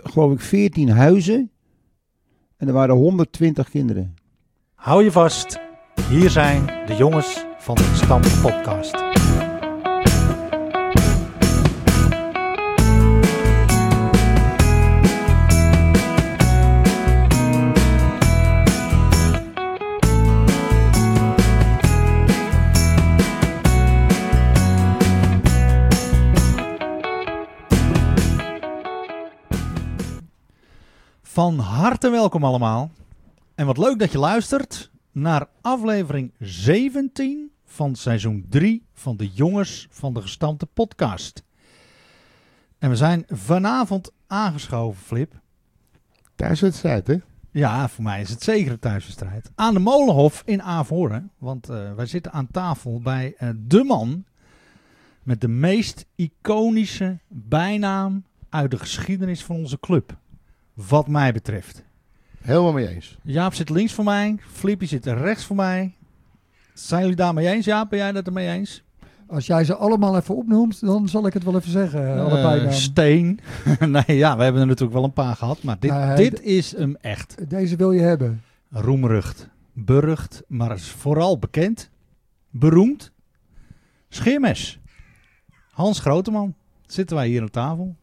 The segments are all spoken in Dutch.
geloof ik 14 huizen. En er waren 120 kinderen. Hou je vast, hier zijn de jongens van de Stam Podcast. Van harte welkom allemaal. En wat leuk dat je luistert naar aflevering 17 van seizoen 3 van de Jongens van de Gestampte Podcast. En we zijn vanavond aangeschoven, Flip. Thuiswedstrijd, hè? Ja, voor mij is het zeker een thuiswedstrijd. Aan de Molenhof in Averhoorn. Want wij zitten aan tafel bij de man met de meest iconische bijnaam uit de geschiedenis van onze club. Wat mij betreft. Helemaal mee eens. Jaap zit links van mij. Flippy zit rechts van mij. Zijn jullie daarmee eens? Jaap, ben jij dat ermee eens? Als jij ze allemaal even opnoemt, dan zal ik het wel even zeggen. Allebei Steen. Nee, ja, we hebben er natuurlijk wel een paar gehad. Maar dit is hem echt. Deze wil je hebben. Roemrucht. Berucht. Maar is vooral bekend. Beroemd. Scheermes. Hans Groteman. Zitten wij hier aan tafel.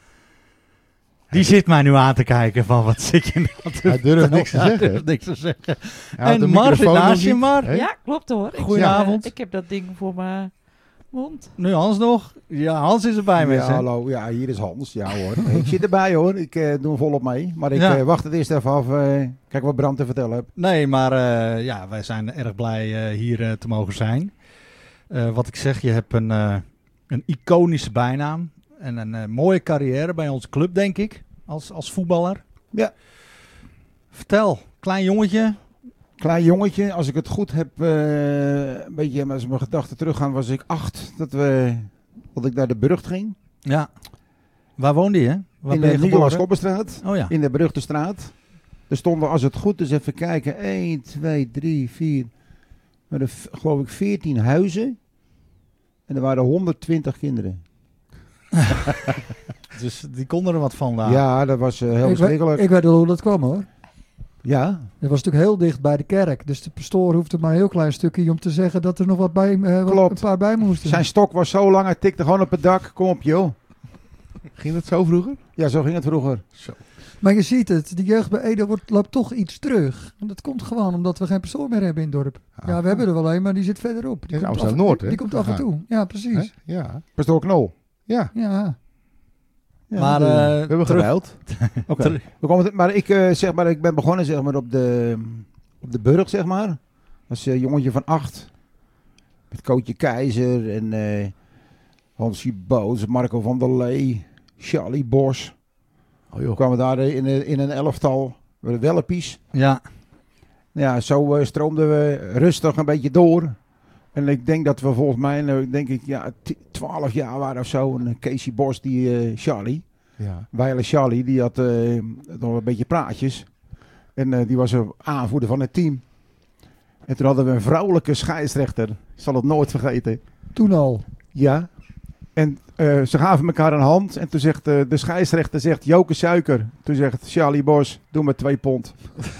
Die zit mij nu aan te kijken van wat zit je nou te Hij durft niks te zeggen. Hij durft niks te zeggen. Hij had En de Mar zit microfoon naast nog je, niet. Mar. Hè? Ja, klopt hoor. Goedenavond. Ik heb dat ding voor mijn mond. Nu Hans nog. Ja, Hans is erbij met Ja, ze. hallo. Ja, hier is Hans. Ja hoor. Ik zit erbij hoor. Ik doe hem volop mee. Maar ik Ja. wacht het eerst even af. Kijk wat Bram te vertellen heb. Nee, maar ja, wij zijn erg blij hier te mogen zijn. Wat ik zeg, je hebt een iconische bijnaam. En een mooie carrière bij onze club, denk ik. Als voetballer. Ja. Vertel, klein jongetje. Klein jongetje. Als ik het goed heb, een beetje als mijn gedachten teruggaan, was ik 8 dat ik naar de Burgt ging. Ja. Waar woonde je? Waar In ben je de Nicolaas geboren? Koppenstraat. Oh ja. In de Brugtestraat. Er stonden, als het goed is, even kijken, 1, 2, 3, 4, geloof ik 14 huizen. En er waren 120 kinderen. Dus die konden er wat van daar. Ja, dat was heel verschrikkelijk. Ik weet wel hoe dat kwam hoor. Ja, Dat was natuurlijk heel dicht bij de kerk. Dus de pastoor hoefde maar een heel klein stukje om te zeggen dat er nog wat bij, Klopt. een paar bij moesten. zijn stok was zo lang, hij tikte gewoon op het dak. Kom op joh. Ging dat zo vroeger? Ja, zo ging het vroeger. Maar je ziet het, de jeugd bij Ede loopt toch iets terug. En dat komt gewoon omdat we geen pastoor meer hebben in het dorp. Ja, we hebben er wel een, maar die zit verderop. Die In komt Amsterdam-Noord, hè? Die komt af en toe. Ja, precies. Hè? Ja. Pastoor Knol. Ja. Ja. Ja, Maar We hebben terug- geruild. Oké. Maar ik ben begonnen zeg maar, op de Burg, zeg maar. Als jongetje van 8. Met Kootje Keizer en Hansie Boos, Marco van der Lee, Charlie Bos. Oh We joh. kwamen daar in een elftal. De Wellepies. Ja. Ja, zo stroomden we rustig een beetje door. En ik denk dat we volgens mij, 12 jaar waren of zo. En Casey Bos, die Charlie. Ja. Weile Charlie, die had nog een beetje praatjes. En die was een aanvoerder van het team. En toen hadden we een vrouwelijke scheidsrechter. Ik zal het nooit vergeten. Toen al. Ja. En ze gaven elkaar een hand. En toen zegt de scheidsrechter, zegt Joke Suiker. Toen zegt Charlie Bos, doe maar 2 pond.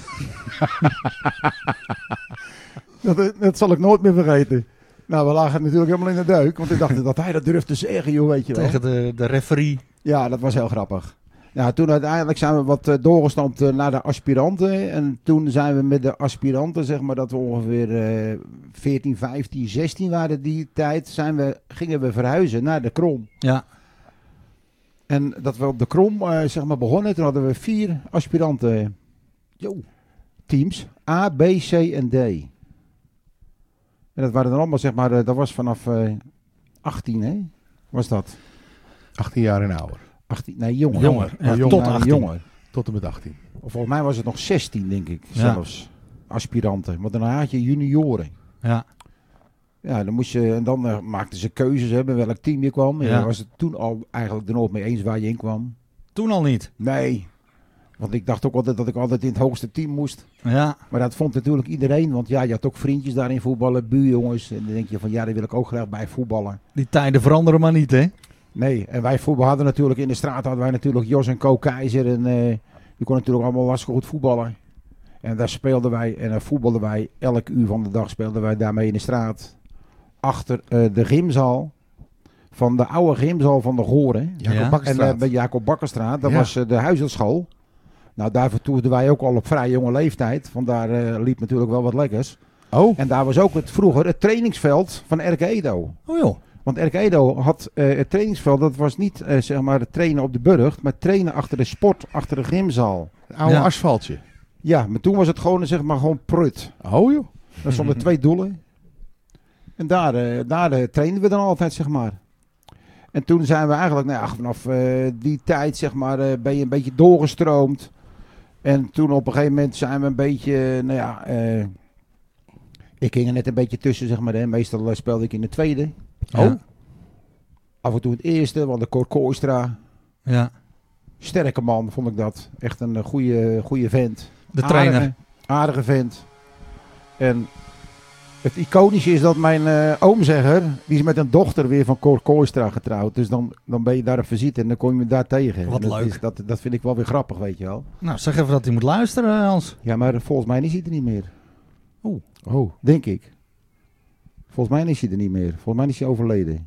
dat zal ik nooit meer vergeten. Nou, we lagen natuurlijk helemaal in de duik. Want ik dacht dat hij dat durfde te zeggen, joh, weet je wel. Tegen de referee. Ja, dat was heel grappig. Ja, toen uiteindelijk zijn we wat doorgestampt naar de aspiranten. En toen zijn we met de aspiranten, zeg maar, dat we ongeveer 14, 15, 16 waren die tijd, gingen we verhuizen naar de Krom. Ja. En dat we op de Krom, zeg maar, begonnen. Toen hadden we 4 aspiranten teams. A, B, C en D. En dat waren dan allemaal, zeg maar, dat was vanaf 18, hè? Was dat? 18 jaar en ouder. 18, nee, jonger. Jonger, ja, Jonger. tot Nou, 18. Jonger. Tot en met 18. Of volgens mij was het nog 16, denk ik, Ja. zelfs. Aspiranten. Want daarna had je junioren. Ja. Ja, dan moest je, en dan maakten ze keuzes, hè, bij welk team je kwam. En Ja. dan was het toen al eigenlijk er nooit mee eens waar je in kwam. Toen al niet. Nee. Want ik dacht ook altijd dat ik altijd in het hoogste team moest. Ja. Maar dat vond natuurlijk iedereen. Want ja, je had ook vriendjes daarin voetballen, buurjongens. En dan denk je van ja, daar wil ik ook graag bij voetballen. Die tijden veranderen maar niet, hè? Nee, en wij voetbal hadden natuurlijk in de straat hadden wij natuurlijk Jos en Co Keizer. En die kon natuurlijk allemaal hartstikke goed voetballen. En daar speelden wij en daar voetbalden wij. Elk uur van de dag speelden wij daarmee in de straat. Achter de gymzaal. Van de oude gymzaal van de Goren. Jacob Ja. Bakkerstraat. En bij Jacob Bakkerstraat. Dat Ja. was de huishoudschool. Nou, daar vertoefden wij ook al op vrij jonge leeftijd. Vandaar liep natuurlijk wel wat lekkers. Oh, En daar was ook vroeger het trainingsveld van RK Edo. Oh joh. Want RK Edo had het trainingsveld, dat was niet zeg maar het trainen op de burcht, maar trainen achter de sport, achter de gymzaal. een oude Ja. asfaltje. Ja, maar toen was het gewoon zeg maar gewoon prut. Oh joh. Er stonden 2 doelen. En daar trainden we dan altijd zeg maar. En toen zijn we eigenlijk, nou ja, vanaf die tijd zeg maar, ben je een beetje doorgestroomd. En toen op een gegeven moment zijn we een beetje, nou ja, ik ging er net een beetje tussen zeg maar. Hè. Meestal speelde ik in de tweede. Ja. Af en toe het eerste, want de Cor Kooistra, Ja. sterke man vond ik dat. Echt een goede vent. De trainer. Aardige vent. En het iconische is dat mijn oomzegger, die is met een dochter weer van Cor Kooistra getrouwd. Dus dan ben je daar op visite en dan kom je me daar tegen. Wat En dat leuk. dat vind ik wel weer grappig, weet je wel. Nou, zeg even dat hij moet luisteren, Hans. Ja, maar volgens mij is hij er niet meer. Oh. Denk ik. Volgens mij is hij er niet meer. Volgens mij is hij overleden.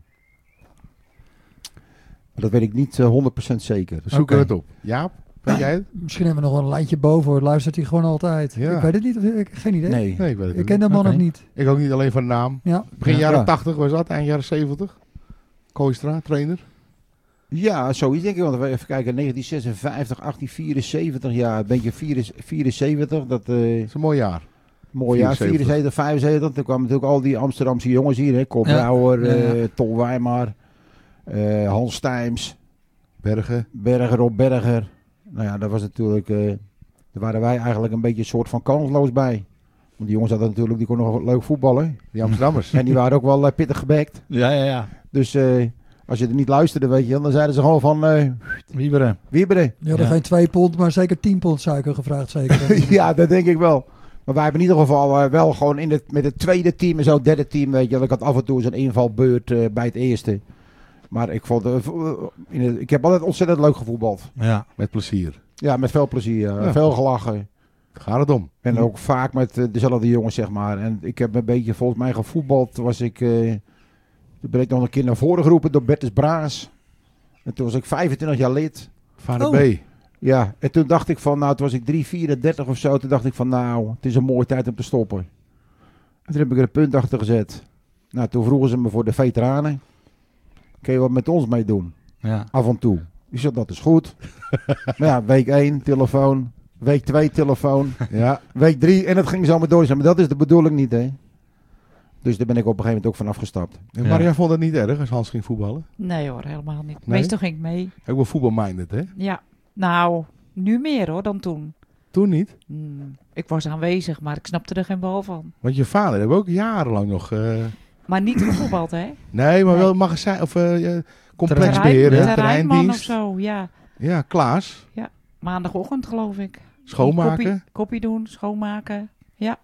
Maar dat weet ik niet 100% zeker. We zoeken Oké. het op. Jaap, weet jij het? Misschien hebben we nog een lijntje boven, hoor. Luistert hij gewoon altijd. Ja. Ik weet het niet, geen idee. Nee. Nee, ik weet het Ik ken dat man Oké. nog niet. Ik ook niet alleen van de naam. Ja. Begin Ja. jaren Ja. 80 was dat, eind jaren 70. Kooistra, trainer. Ja, zoiets denk ik. Want we even kijken, 1956, 1874, ja, een beetje 74. Dat Dat is een mooi jaar. mooi jaar, 74. 74, 75. Toen kwamen natuurlijk al die Amsterdamse jongens hier, hè. Cor Ja. Brouwer, Ja. Tol Wijmar, Hans Stijms, Bergen. Berger, Rob Berger. Nou ja, dat was natuurlijk, daar waren wij eigenlijk een beetje een soort van kansloos bij. Want die jongens hadden natuurlijk, die konden nog leuk voetballen. Die Amsterdammers. En die waren ook wel pittig gebekt. Ja. Dus als je er niet luisterde, weet je, dan zeiden ze gewoon van, Wieberen. Wieberen. Die hadden Ja. geen 2 pond, maar zeker 10 pond suiker gevraagd. Zeker. Ja, dat denk ik wel. Maar wij hebben in ieder geval wel gewoon met het tweede team en zo, het derde team, weet je wel. Ik had af en toe zo'n invalbeurt bij het eerste. Maar ik vond, ik heb altijd ontzettend leuk gevoetbald. Ja. Met plezier. Ja, met veel plezier. Ja. Veel gelachen. Daar gaat het om. En ook vaak met dezelfde jongens, zeg maar. En ik heb een beetje, volgens mij gevoetbald, was ik... toen ben ik nog een keer naar voren geroepen door Bertus Braas. En toen was ik 25 jaar lid. Vader Oh. B. Ja, en toen dacht ik van, nou, toen was ik 3,34 of zo. Toen dacht ik van, nou, het is een mooie tijd om te stoppen. En toen heb ik er een punt achter gezet. Nou, toen vroegen ze me voor de veteranen. Kun je wat met ons meedoen? Ja. Af en toe. Ik zei, dat is goed. Maar ja, week 1, telefoon. Week 2, telefoon. Ja. Week 3, en het ging zo maar door. Maar dat is de bedoeling niet, hè. Dus daar ben ik op een gegeven moment ook van afgestapt. En Ja. Maria vond het niet erg als Hans ging voetballen. Nee hoor, helemaal niet. Nee? Meestal ging ik mee. Ook wel voetbalminded, hè? Ja. Nou, nu meer hoor dan toen. Toen niet. Ik was aanwezig, maar ik snapte er geen bal van. Want je vader heeft ook jarenlang nog... Maar niet gevoetbald, hè? nee, maar Nee. wel magazijn of complexbeheer, hè? Terreinman Terreindienst. of zo, ja. Ja, Klaas. Maandagochtend geloof ik. Schoonmaken. Koppie doen, schoonmaken. Ja.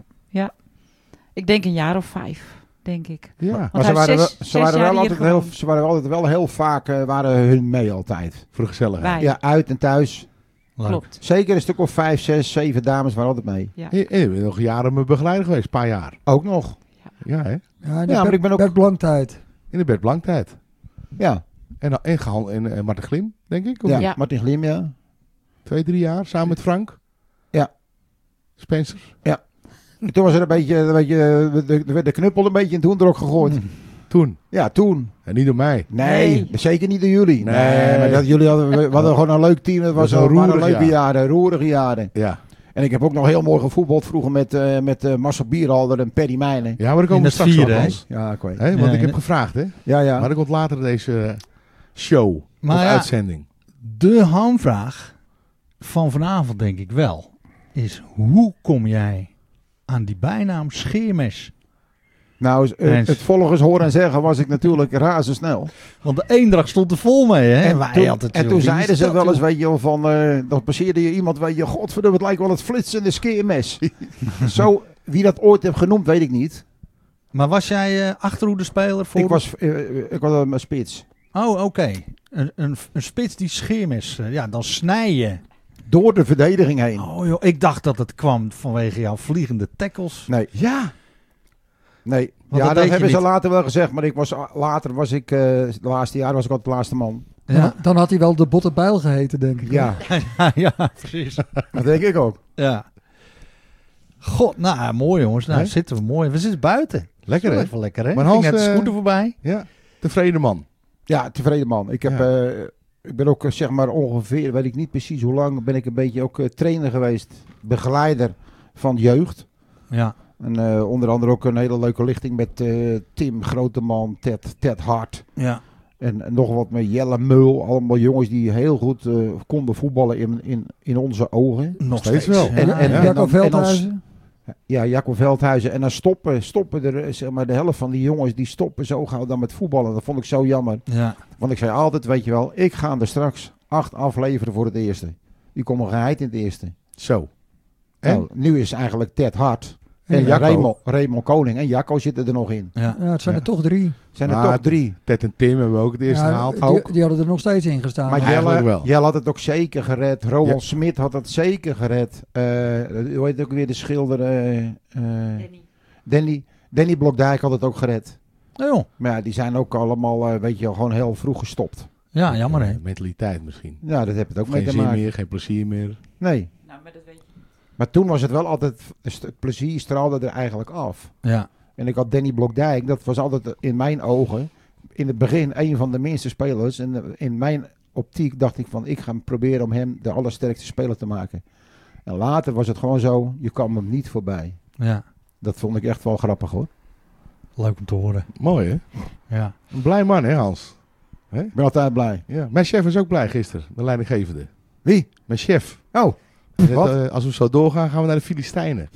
Ik denk een jaar of 5, denk ik. Ja, Maar Want ze hij waren, heeft wel, zes ze, waren jaar wel hier altijd heel, gewoond. ze waren altijd wel heel vaak waren hun mee altijd. voor de gezelligheid. Wij. Ja, uit en thuis. Leuk. Klopt. Zeker een stuk of 5, 6, 7 dames waren altijd mee. Ja. En je bent nog jaren mijn begeleider geweest, een paar jaar. Ook nog. Ja, hè? Ja, maar ik ben ook- Bert Blanktijd. In de Bert Blanktijd. Ja, En Marten Glim, denk ik. Of ja. niet? Ja. Martin Glim, ja. 2-3 jaar, samen met Frank. Ja. Spencer. En toen was er een beetje de knuppel een beetje in het hoendrok gegooid. Toen. Ja, toen. En niet door mij. Nee, zeker niet door jullie. Nee. Nee, maar jullie we hadden gewoon een leuk team. Het was Dat was een waren roerig leuke jaar. jaren, roerige jaren. Ja. En ik heb ook nog heel mooi gevoetbald vroeger met Marcel Bierhalder en Perry Mijnen. Ja, maar daar komen In we het straks vierde, op, hè? Hans. Ja, ik weet. Hè, want Ja, ik heb en- gevraagd, hè. Ja, ja. Maar er komt later deze show. Maar of ja, uitzending. de hamvraag van vanavond denk ik wel is: hoe kom jij aan die bijnaam Scheermes? Nou, Eens. het volgens horen en zeggen was ik natuurlijk razendsnel. Want de Eendracht stond er vol mee, hè? En Wij toen, hadden en joh, toen wie is zeiden ze dat, wel eens, joh? weet je wel, van, dan passeerde je iemand, weet je, godverdomme, het lijkt wel het flitsende skeermes. Zo, wie dat ooit heeft genoemd, weet ik niet. Maar was jij achterhoede speler voor? Ik was een spits. Oh, oké. Een spits die scheermes, dan snij je. Door de verdediging heen. Oh joh, ik dacht dat het kwam vanwege jouw vliegende tackles. Nee. Ja. Nee. Want Ja, dat dat deed je hebben ze niet. later wel gezegd. Maar later was ik, het laatste jaar was ik altijd de laatste man. Ja, Dan had hij wel de botte bijl geheten, denk ik. Ja, ja, precies. dat denk ik ook. Ja. God, nou mooi jongens. Nou Hè? zitten we mooi. We zitten buiten. Lekker hè? Even lekker hè. Maar Ging Hans, net de scooter voorbij. Ja. Tevreden man. Ja, tevreden man. Ik heb... Ja. Ik ben ook zeg maar ongeveer, weet ik niet precies hoe lang, ben ik een beetje ook trainer geweest. Begeleider van jeugd. Ja. En onder andere ook een hele leuke lichting met Tim Groteman, Ted Hart. Ja. En nog wat met Jelle Meul. Allemaal jongens die heel goed konden voetballen in onze ogen. Nog Steeds steeds. wel. Ja. En Jacco dan- Veldhuizen. Ja, Jacob Veldhuizen. En dan stoppen er, zeg maar, de helft van die jongens die stoppen zo gauw dan met voetballen. Dat vond ik zo jammer. Ja. Want ik zei altijd, weet je wel, ik ga er straks 8 afleveren voor het eerste. Die komen geheid in het eerste. Zo. En? Nou, nu is eigenlijk Ted Hart En en Jacco. Raymond Koning en Jacco zitten er nog in. Ja. Ja, het zijn er toch 3. Zijn er Maar toch 3. Ted en Tim hebben we ook het eerste Ja, gehaald. die hadden er nog steeds in gestaan. Maar eigenlijk wel. Jelle had het ook zeker gered. Roland Ja. Smit had het zeker gered. Hoe heet ook weer de schilder? Danny Blokdijk had het ook gered. Nou, joh. Maar ja, die zijn ook allemaal, weet je wel, gewoon heel vroeg gestopt. Ja, jammer hè. Mentaliteit misschien. Ja, dat heeft het ook mee Geen te zin maken. meer, geen plezier meer. Nee. Nou, maar dat weet je. Maar toen was het wel altijd, het plezier straalde er eigenlijk af. Ja. En ik had Danny Blokdijk, dat was altijd in mijn ogen, in het begin een van de minste spelers. En in mijn optiek dacht ik van, ik ga proberen om hem de allersterkste speler te maken. En later was het gewoon zo, je kwam hem niet voorbij. Ja. Dat vond ik echt wel grappig hoor. Leuk om te horen. Mooi hè? Ja. Een blij man hè Hans? Ik ben altijd blij. Ja. Mijn chef is ook blij gisteren, de leidinggevende. Wie? Mijn chef. Oh, Hij zegt, wat? als we zo doorgaan, gaan we naar de Filistijnen.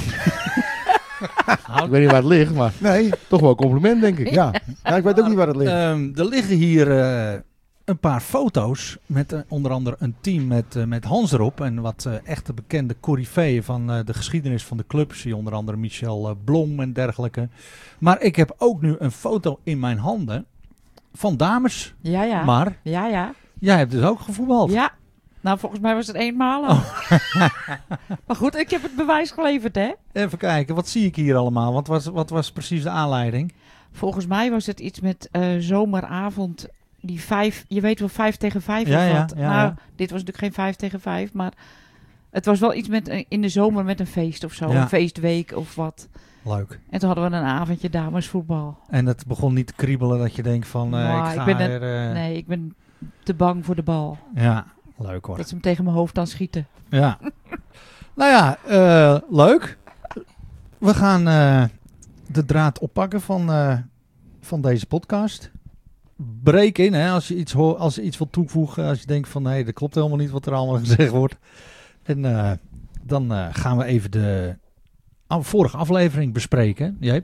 Ik weet niet waar het ligt, maar Nee, toch wel een compliment denk ik. ja. Nou, ik weet ook niet waar het ligt. Er liggen hier een paar foto's met onder andere een team met Hans erop. En wat echte bekende coryfeeën van de geschiedenis van de club. Zie je onder andere Michel Blom en dergelijke. Maar ik heb ook nu een foto in mijn handen van dames. Ja, ja. Maar Ja. jij hebt dus ook gevoetbald. Ja. Nou, volgens mij was het eenmalig. Maar goed, ik heb het bewijs geleverd, hè. Even kijken, wat zie ik hier allemaal? Wat was precies de aanleiding? Volgens mij was het iets met zomeravond. Die 5, je weet wel 5 tegen 5 Ja, of ja, wat. ja, nou, ja. dit was natuurlijk geen 5 tegen 5, maar het was wel iets met in de zomer met een feest of zo. Ja. Een feestweek of wat. Leuk. En toen hadden we een avondje damesvoetbal. En het begon niet te kriebelen dat je denkt van Nou, ik ga ik ben er... Nee, ik ben te bang voor de bal. Ja, leuk hoor. Dat ze hem tegen mijn hoofd dan schieten. Ja. Nou ja, leuk. We gaan de draad oppakken van deze podcast. Breek in, hè, als je iets hoort, als je iets wil toevoegen. Als je denkt van nee, dat klopt helemaal niet wat er allemaal gezegd wordt. En dan gaan we even de vorige aflevering bespreken. Jeep.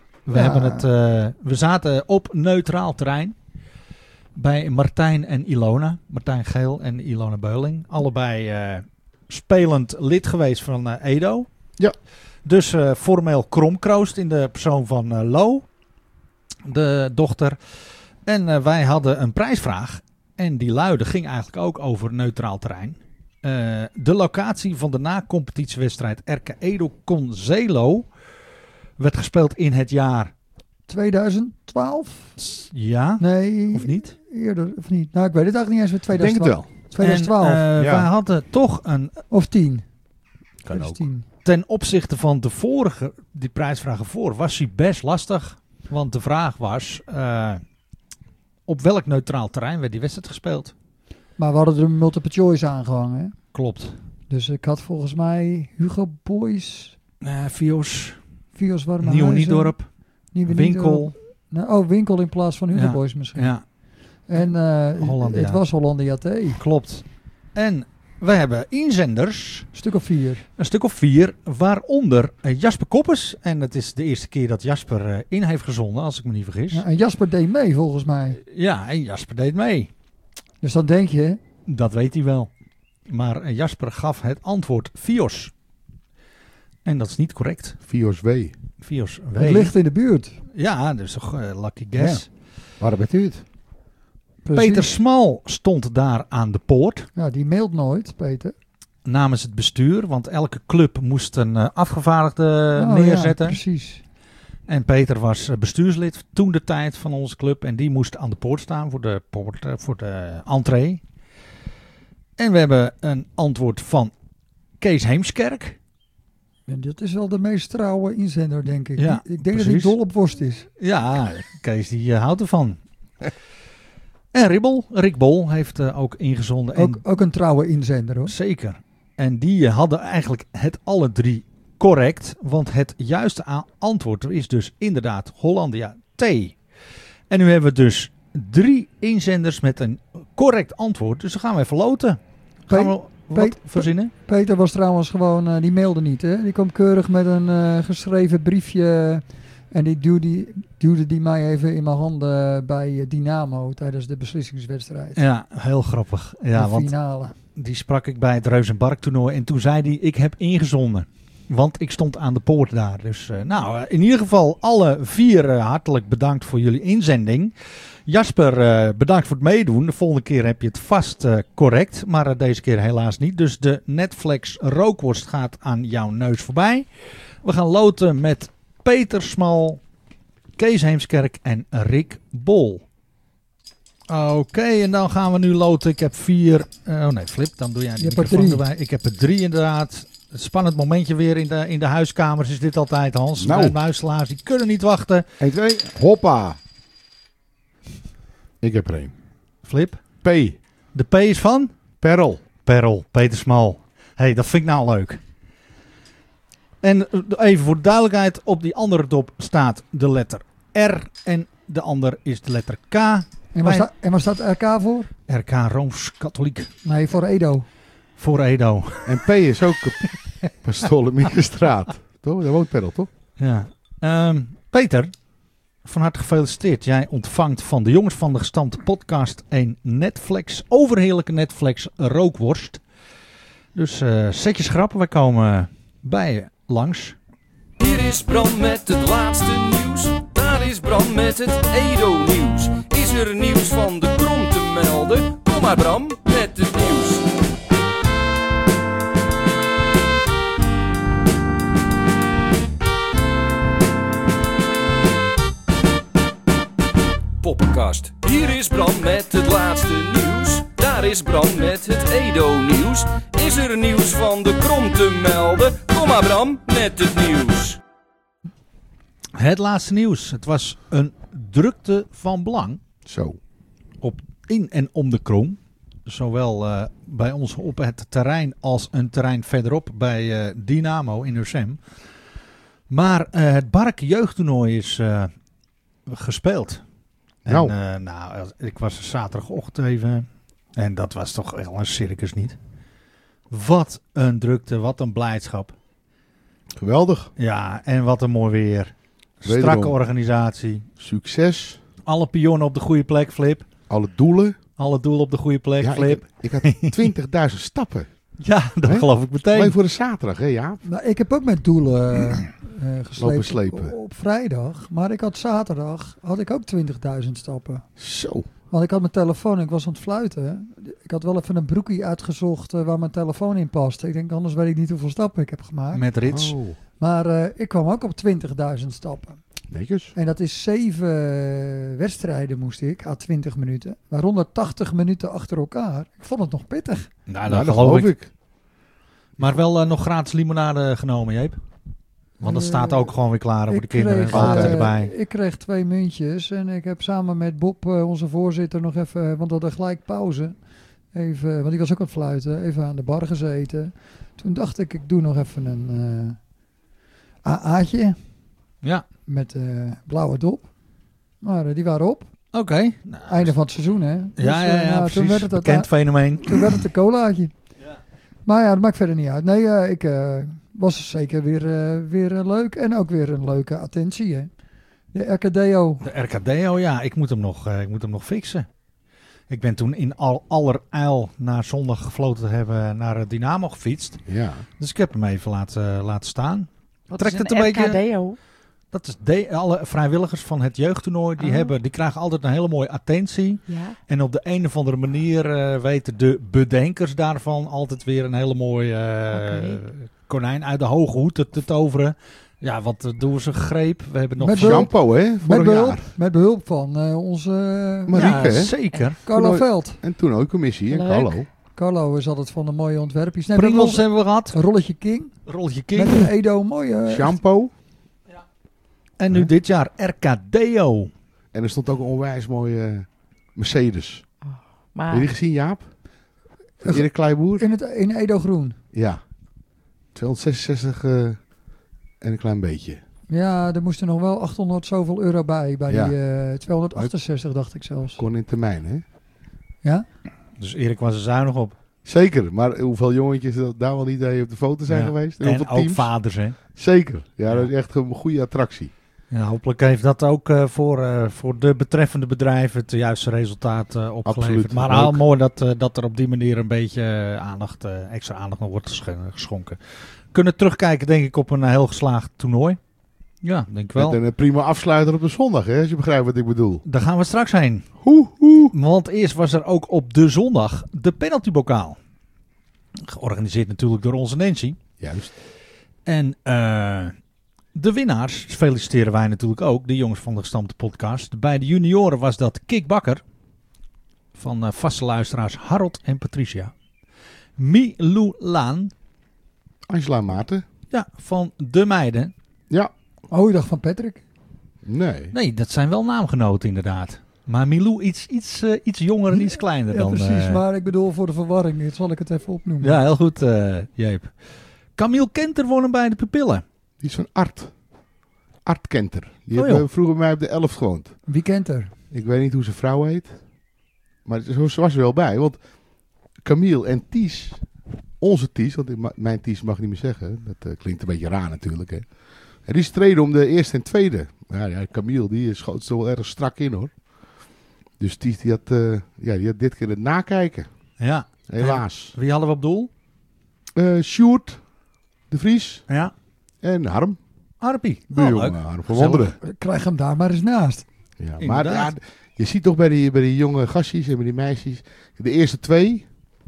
We zaten op neutraal terrein. Bij Martijn en Ilona. Martijn Geel en Ilona Beuling. Allebei spelend lid geweest van Edo. Ja. Dus formeel kromkroost in de persoon van Lo. De dochter. En wij hadden een prijsvraag. En die luidde ging eigenlijk ook over neutraal terrein. De locatie van de na-competitiewedstrijd RK Edo Conzelo werd gespeeld in het jaar... 2012? Ja, Nee, of niet? eerder of niet? Nou, ik weet het eigenlijk niet eens met Ik denk het 2012. wel. 2012 En, Ja. wij hadden toch een... of 10. Kan ook. 2010. Ten opzichte van de vorige, die prijsvragen voor, was hij best lastig. Want de vraag was... op welk neutraal terrein werd die wedstrijd gespeeld? Maar we hadden er een multiple choice aangehangen. Hè? Klopt. Dus ik had volgens mij Hugo Boys, Vios, Vios Warme Nieuw Niedorp, Nieuwe Winkel. Niedorp. Nou, Winkel in plaats van Hugo Ja. Boys misschien. Ja, En Hollandia. het was Hollandia T. Een klopt. En we hebben inzenders, stuk of 4. een stuk of 4, waaronder Jasper Koppers. En het is de eerste keer dat Jasper in heeft gezonden, als ik me niet vergis. Ja, en Jasper deed mee volgens mij. Ja, en Jasper deed mee. Dus dan denk je, Dat weet hij wel. Maar Jasper gaf het antwoord Vios. En dat is niet correct. Vios W. Vios W. het ligt in de buurt. Ja, dus toch lucky guess. Waar bent u het? Precies. Peter Smal stond daar aan de poort Ja, die mailt nooit, Peter. namens het bestuur. Want elke club moest een afgevaardigde Oh, neerzetten. Ja, precies. En Peter was bestuurslid toen de tijd van onze club. En die moest aan de poort staan voor de entree. En we hebben een antwoord van Kees Heemskerk. En dat is wel de meest trouwe inzender, denk ik. Ja, Ik denk dat precies. hij dol op worst is. Ja, Kees die houdt ervan. En Rick Bol heeft ook ingezonden. En Ook een trouwe inzender, hoor. zeker. En die hadden eigenlijk het alle drie correct. Want het juiste antwoord is dus inderdaad Hollandia T. En nu hebben we dus 3 inzenders met een correct antwoord. Dus dan gaan we even loten. Gaan we wat verzinnen? Peter was trouwens gewoon, die mailde niet, hè. Die kwam keurig met een geschreven briefje. En die duwde die mij even in mijn handen bij Dynamo tijdens de beslissingswedstrijd. Ja, heel grappig. Ja, de want finale. die sprak ik bij het Reus en Bark toernooi. En toen zei hij, ik heb ingezonden. Want ik stond aan de poort daar. Dus in ieder geval alle 4 hartelijk bedankt voor jullie inzending. Jasper, bedankt voor het meedoen. De volgende keer heb je het vast correct. Maar deze keer helaas niet. Dus de Netflix rookworst gaat aan jouw neus voorbij. We gaan loten met Peter Smal, Kees Heemskerk en Rick Bol. Oké, en dan gaan we nu loten. Ik heb 4... Flip, dan doe jij die Je hebt er microfoon 3. erbij. Ik heb er 3 inderdaad. Een spannend momentje weer in de huiskamers is dit altijd, Hans. Nou. De muiselaars, die kunnen niet wachten. 1, 2, hoppa. Ik heb er 1. Flip, P. de P is van? Perl. Perl, Peter Smal. Hey, dat vind ik nou leuk. En even voor de duidelijkheid, op die andere dop staat de letter R en de ander is de letter K. En waar staat RK voor? RK Rooms-Katholiek. Nee, voor Edo. Voor Edo. En P is ook Pastolenmierenstraat. Toch? Daar woont Perl, toch? Ja. Peter, van harte gefeliciteerd. Jij ontvangt van de jongens van de gestampte podcast een overheerlijke Netflix rookworst. Dus zet je schrappen, wij komen bij je langs. Hier is Bram met het laatste nieuws. Daar is Bram met het Edo-nieuws. Is er nieuws van de Krom te melden? Kom maar Bram met het nieuws. Poppenkast. Hier is Bram met het laatste nieuws. Daar is Bram met het Edo-nieuws. Is er nieuws van de Krom te melden? Kom maar Bram met het nieuws. Het laatste nieuws. Het was een drukte van belang Zo. in en om de Krom. Zowel bij ons op het terrein als een terrein verderop bij Dynamo in Ursem. Maar het Bark jeugdtoernooi is gespeeld. Nou. En, ik was zaterdagochtend even. En dat was toch wel een circus niet. Wat een drukte, wat een blijdschap. Geweldig. Ja, en wat een mooi weer. Wederom. Strakke organisatie. Succes. Alle pionnen op de goede plek, Flip. Alle doelen. Alle doelen op de goede plek, Ja, Flip. ik had 20.000 stappen. Ja, dat Hè? geloof ik meteen. Alleen voor de zaterdag, hè Jaap? Nou, ik heb ook met doelen geslepen Lopen slepen. op vrijdag. Maar ik had zaterdag ook 20.000 stappen. Zo. Want ik had mijn telefoon, ik was aan het fluiten. Ik had wel even een broekie uitgezocht waar mijn telefoon in past. Ik denk, anders weet ik niet hoeveel stappen ik heb gemaakt. Met Rits. Oh. Maar ik kwam ook op 20.000 stappen. Netjes. En dat is 7 wedstrijden moest ik, à 20 minuten. Waaronder 80 minuten achter elkaar. Ik vond het nog pittig. Nou, Nou, dat geloof ik. Maar wel nog gratis limonade genomen, Jeep. Want dat staat ook gewoon weer klaar voor de kinderen. Water erbij. Ik kreeg 2 muntjes en ik heb samen met Bob, onze voorzitter, nog even, want we hadden gelijk pauze. Even, want die was ook aan het fluiten, even aan de bar gezeten. Toen dacht ik doe nog even een AA'tje Ja, met blauwe dop. Maar die waren op. oké. Einde van het seizoen, hè? Dus, Ja, toen precies. werd het Bekend fenomeen. Toen werd het een colaatje. Ja. Maar ja, dat maakt verder niet uit. Nee, ik was zeker weer leuk. En ook weer een leuke attentie, hè. De RKDO. De RKDO, ja. Ik moet hem nog fixen. Ik ben toen in allerijl na zondag gefloten te hebben naar Dynamo gefietst. Ja. Dus ik heb hem even laten staan. Wat Trekt is het een beetje- RKDO? Dat is alle vrijwilligers van het jeugdtoernooi. Die krijgen altijd een hele mooie attentie. Ja. En op de een of andere manier weten de bedenkers daarvan altijd weer een hele mooie konijn uit de hoge hoed te toveren. Ja, wat doen ze gegreep? We hebben nog Met Shampoo, hè? Vorig jaar. Met behulp van onze Marieke, hè? zeker. Carlo Veld. En toen ook commissie. En Leuk. Carlo. Carlo is altijd van de mooie ontwerpjes. Nee, Pringles hebben we gehad. een rolletje King. Rolletje King. Met een Edo mooie... Shampoo. En nu dit jaar RKDO. En er stond ook een onwijs mooie Mercedes. Heb je Maar die gezien, Jaap? Erik Kleiboer? in Edo groen. Ja. 266 en een klein beetje. Ja, er moesten nog wel 800 zoveel euro bij. Bij Ja. die 268 dacht ik zelfs. Kon in termijn, hè? Ja? Dus Erik was er zuinig op. Zeker, maar hoeveel jongetjes daar wel niet op de foto zijn Ja. geweest? En En hoeveel ook teams? vaders, hè. Zeker. Ja, Ja. dat is echt een goede attractie. Ja, hopelijk heeft dat ook voor de betreffende bedrijven het juiste resultaat opgeleverd. Absoluut. Maar Leuk. heel mooi dat er op die manier een beetje extra aandacht nog wordt geschonken. Kunnen terugkijken, denk ik, op een heel geslaagd toernooi. Ja, denk ik wel. Met een prima afsluiter op de zondag, hè, als je begrijpt wat ik bedoel. Daar gaan we straks heen. Hoe. Want eerst was er ook op de zondag de penaltybokaal. Georganiseerd natuurlijk door onze Nancy. Juist. En de winnaars feliciteren wij natuurlijk ook, de jongens van de Gestampte podcast. Bij de junioren was dat Kik Bakker, van vaste luisteraars Harold en Patricia. Milou Laan, Angela Maarten. ja, van de meiden. Ja. Oh, ik dacht van Patrick. Nee. Nee, dat zijn wel naamgenoten inderdaad. Maar Milou iets jonger en iets kleiner Ja, dan... precies. Maar ik bedoel, voor de verwarring zal ik het even opnoemen. Ja, heel goed, Jeep. Camille Kenter won hem bij de Pupillen. Die is van Art. Art Kenter. Die Oh, heeft joh. vroeger bij mij op de 11 gewoond. Wie kent er? Ik weet niet hoe zijn vrouw heet. Maar ze was er wel bij. Want Camille en Ties, onze Ties, want mijn Ties mag ik niet meer zeggen. Dat klinkt een beetje raar natuurlijk. Hè. En die streden om de eerste en tweede. Ja, Camille die schoot er wel erg strak in, hoor. Dus Ties die had dit keer het nakijken. Ja. Helaas. Wie hadden we op doel? Sjoerd de Vries Ja. en Harm. Arpie. Buurjongen, leuk. Harm van Wonderen. Krijg hem daar maar eens naast. Ja, maar Inderdaad. je ziet toch bij die jonge gastjes en bij die meisjes, de eerste twee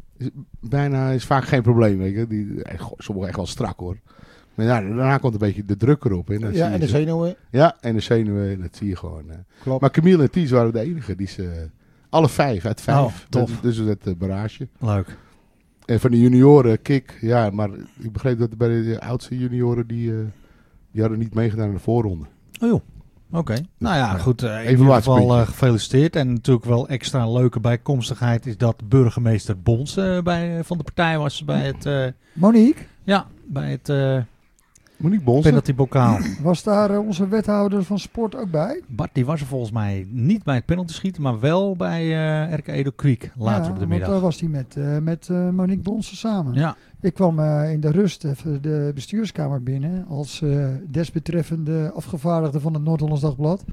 is vaak geen probleem. Weet je. Sommigen echt wel strak, hoor. Maar ja, daarna komt een beetje de druk erop. Hè. Ja, en de zenuwen. Ja, en de zenuwen, dat zie je gewoon. Klopt. Maar Camille en Ties waren de enige. Die ze alle 5 uit 5. Oh, tof. Dus het barrage. Leuk. En van de junioren, Kik. Ja, maar ik begreep dat bij de oudste junioren, die hadden niet meegedaan in de voorronde. Oh joh. Oké. Nou ja, goed. In ieder evaluatiepuntje. geval gefeliciteerd. En natuurlijk wel extra leuke bijkomstigheid is dat burgemeester Bons van de partij was bij het... Monique, bij het Monique Bonsen. penaltybokaal. was daar onze wethouder van sport ook bij? Bart die was er volgens mij niet bij het penalty schieten, maar wel bij RK Edo Kwiek later op de Want middag. daar was hij met Monique Bonsen samen. Ja. Ik kwam in de rust even de bestuurskamer binnen als desbetreffende afgevaardigde van het Noord-Hollands Dagblad.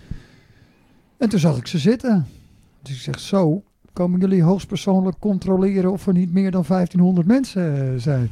En toen zag ik ze zitten. Dus ik zeg, zo, komen jullie hoogstpersoonlijk controleren of er niet meer dan 1500 mensen zijn?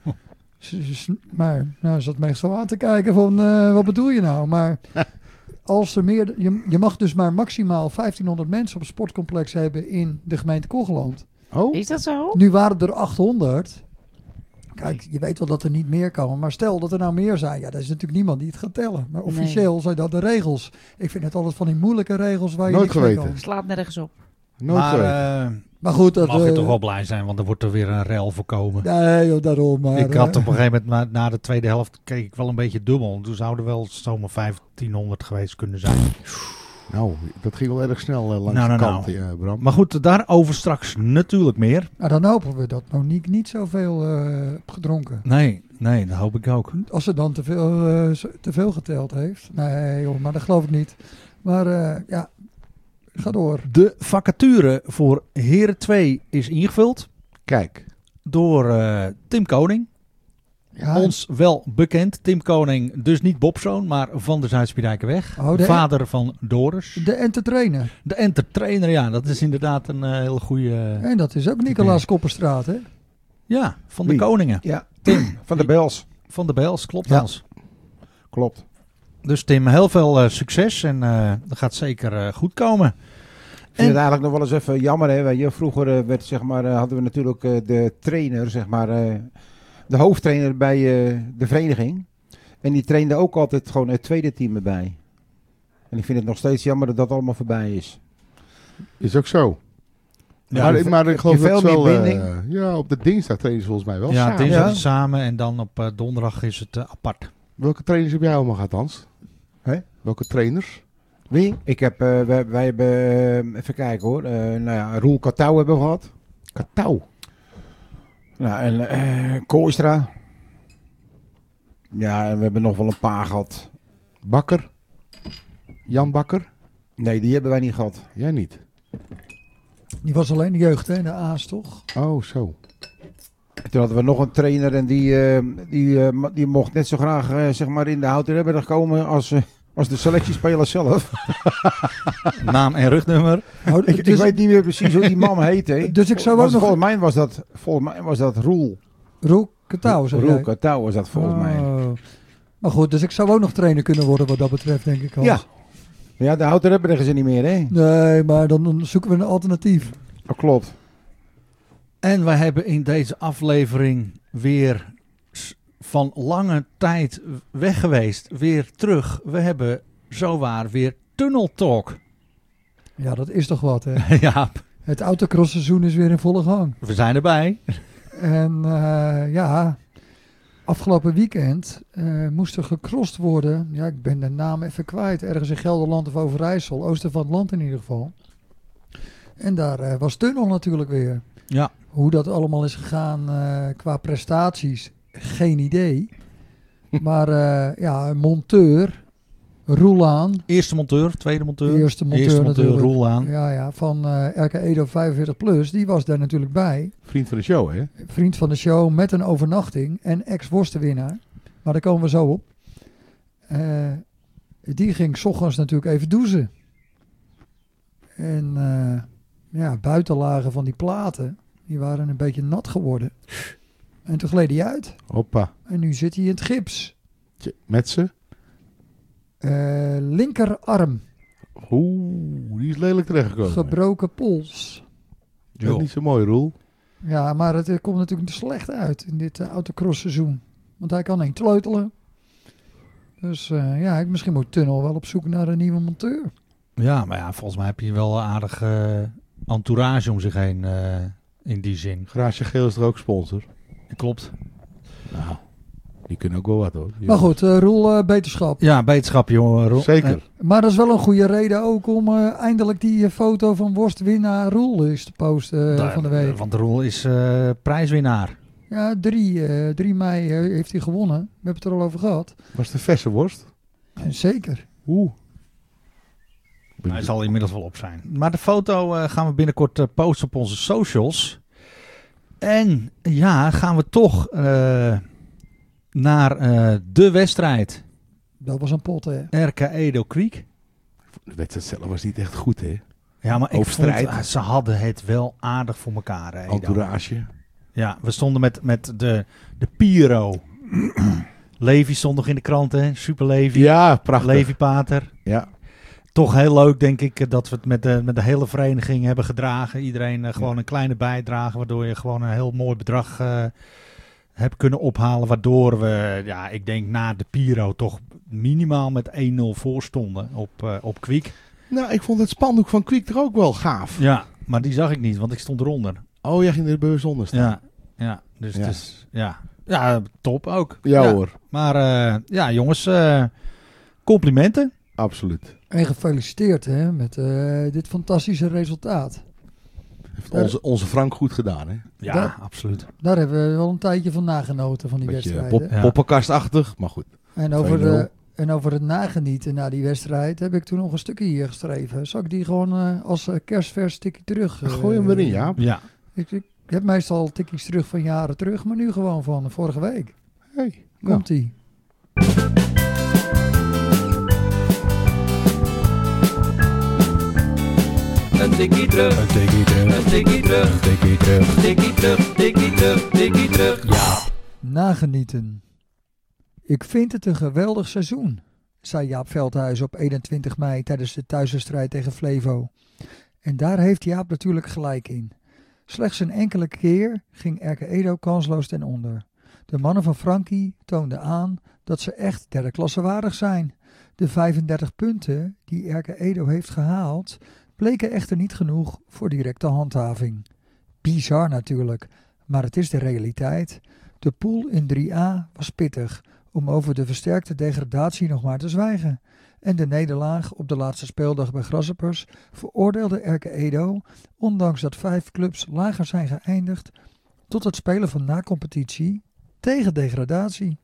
Maar nou, zat meestal aan te kijken van, wat bedoel je nou? Maar als er meer, je mag dus maar maximaal 1500 mensen op een sportcomplex hebben in de gemeente Kogeland. Oh, is dat zo? Nu waren er 800. Kijk, je weet wel dat er niet meer komen. Maar stel dat er nou meer zijn. Ja, er is natuurlijk niemand die het gaat tellen. Maar officieel zijn dat de regels. Ik vind het altijd van die moeilijke regels waar je Nooit niks mee geweten. kan. Slaat nergens op. nooit geweten. Maar goed, dat... Mag je toch wel blij zijn, want er wordt er weer een rel voorkomen. Nee, joh, daarom. Maar, Ik had op een gegeven moment, na de tweede helft, keek ik wel een beetje dubbel. Toen zouden wel zomaar 1500 geweest kunnen zijn. Nou, dat ging wel erg snel langs Nou, de nou, kant, ja, Bram. Maar goed, daarover straks natuurlijk meer. Nou, dan hopen we dat Monique niet zoveel heeft gedronken. Nee, dat hoop ik ook. Als ze dan te veel geteld heeft. Nee, joh, maar dat geloof ik niet. Maar ja, ga door. De vacature voor Heren 2 is ingevuld Kijk, door Tim Koning. Ja, Ons wel bekend. Tim Koning, dus niet Bobzoon, maar van de Zuid-Spiedijkerweg. Oh, de- Vader van Doris. de entertrainer. De entertrainer, ja, dat is inderdaad een hele goede... En dat is ook Nicolaas Kopperstraat, hè? Ja, van de Wie? Koningen. Ja, Tim van de Bels. Van de Bels, klopt Ja. Hans. Klopt. Dus Tim, heel veel succes en dat gaat zeker goed komen. Ik vind het eigenlijk nog wel eens even jammer. Hè? Weet je, vroeger werd, zeg maar, hadden we natuurlijk de trainer, zeg maar, de hoofdtrainer bij de vereniging. En die trainde ook altijd gewoon het tweede team erbij. En ik vind het nog steeds jammer dat dat allemaal voorbij is. Is ook zo. Ja, maar ik geloof veel dat wel... meer binding. ja, op de dinsdag trainen ze volgens mij wel Ja, samen. dinsdag Ja. is het samen en dan op donderdag is het apart. Welke trainers heb jij allemaal gehad, Hans? Hè? Welke trainers? Wie? Ik heb, wij hebben, even kijken hoor, Roel Katouw hebben we gehad. Katouw. Nou, en Kooistra. Ja, en we hebben nog wel een paar gehad. Bakker. Jan Bakker. Nee, die hebben wij niet gehad. Jij niet. Die was alleen de jeugd, hè? De A's, toch? Oh, zo. Toen hadden we nog een trainer en die mocht net zo graag zeg maar in de houten hebben komen als de selectiespeler zelf. Naam en rugnummer. Oh, Ik weet niet meer precies hoe die man heette. Dus ik zou ook nog... Volgens mij was dat Roel. Roel Katouw, zeg Roel jij? Katouw was dat volgens mij. Oh. Maar goed, dus ik zou ook nog trainer kunnen worden wat dat betreft, denk ik. Hans. Ja. Ja, de houten hebben ze niet meer, hè? Nee, maar dan zoeken we een alternatief. Dat klopt. En we hebben in deze aflevering weer van lange tijd weg geweest, weer terug. We hebben zowaar weer Tunnel Talk. Ja, dat is toch wat, hè? Ja, Het autocross-seizoen is weer in volle gang. we zijn erbij. En ja, afgelopen weekend moest er gecrossed worden. Ja, ik ben de naam even kwijt. Ergens in Gelderland of Overijssel. Oosten van het land in ieder geval. En daar was Tunnel natuurlijk weer. Ja. Hoe dat allemaal is gegaan qua prestaties, geen idee. Maar ja, een monteur, Roelaan. Eerste monteur, tweede monteur. Eerste monteur natuurlijk. Roel aan. Ja, van RK Edo 45 Plus. Die was daar natuurlijk bij. Vriend van de show, hè? Vriend van de show met een overnachting en ex-worstenwinnaar. Maar daar komen we zo op. Die ging 's ochtends natuurlijk even douchen. En ja, buitenlagen van die platen, die waren een beetje nat geworden. En toen gleed hij uit. Hoppa. En nu zit hij in het gips. Met ze. Linkerarm, Oeh, die is lelijk terechtgekomen. gebroken pols. Dat is niet zo mooi, Roel. Ja, maar het komt natuurlijk slecht uit in dit autocross seizoen. Want hij kan niet sleutelen. Dus ja, misschien moet Tunnel wel op zoek naar een nieuwe monteur. Ja, maar ja, volgens mij heb je wel een aardig entourage om zich heen in die zin. Garage Geel is er ook sponsor. Klopt. Nou, die kunnen ook wel wat, hoor. Maar goed, Roel, beterschap. Ja, beterschap, jongen. Zeker. Maar dat is wel een goede reden ook om eindelijk die foto van worstwinnaar Roel eens te posten van de week. Want Roel is prijswinnaar. Ja, 3 mei heeft hij gewonnen. We hebben het er al over gehad. Was de verse worst? En zeker. Oeh. Hij zal inmiddels wel op zijn. Maar de foto gaan we binnenkort posten op onze socials. En ja, gaan we toch naar de wedstrijd. Dat was een pot, hè. RK Edo Creek. De wedstrijd zelf was niet echt goed, hè? Ja, maar ik Hoofdstrijd. vond, ze hadden het wel aardig voor elkaar. Edo. Entourage. Ja, we stonden met de Piro. Levi stond nog in de krant, hè? Super Levi. Ja, prachtig. Levi Pater. Ja. Toch heel leuk, denk ik, dat we het met de hele vereniging hebben gedragen. Iedereen gewoon een kleine bijdrage, waardoor je gewoon een heel mooi bedrag hebt kunnen ophalen. Waardoor we, ja, ik denk na de Piro toch minimaal met 1-0 voor stonden op Kwiek. Nou, ik vond het spandoek van Kwiek er ook wel gaaf. Ja, maar die zag ik niet, want ik stond eronder. Oh, jij ging er bewust onder staan. Ja, dus Ja. het is, ja, top ook. Ja, hoor. Maar ja, jongens, complimenten. Absoluut. En gefeliciteerd hè, met dit fantastische resultaat. Heeft onze Frank goed gedaan, hè? Ja, Ja. absoluut. Daar hebben we wel een tijdje van nagenoten van die Beetje wedstrijd. hè. Ja. poppenkastachtig, maar goed. En 2-0. over het nagenieten na die wedstrijd heb ik toen nog een stukje hier geschreven. Zal ik die gewoon als kerstvers tikkie terug? Gooi hem erin, ja. Ja. Ik heb meestal tikkies terug van jaren terug, maar nu gewoon van vorige week. Hey, nou, Komt-ie. Een tikkie terug, een tikkie terug, een tikkie terug, tikkie terug, tikkie terug, tikkie terug, tikkie terug. Ja. Nagenieten. Ik vind het een geweldig seizoen. zei Jaap Veldhuis op 21 mei tijdens de thuiswedstrijd tegen Flevo. En daar heeft Jaap natuurlijk gelijk in. Slechts een enkele keer ging Erke Edo kansloos ten onder. De mannen van Frankie toonden aan dat ze echt derde klasse waardig zijn. De 35 punten die Erke Edo heeft gehaald, bleken echter niet genoeg voor directe handhaving. Bizar natuurlijk, maar het is de realiteit. De pool in 3A was pittig, om over de versterkte degradatie nog maar te zwijgen. En de nederlaag op de laatste speeldag bij Grasshoppers veroordeelde Erke Edo, ondanks dat 5 clubs lager zijn geëindigd, tot het spelen van na-competitie tegen degradatie.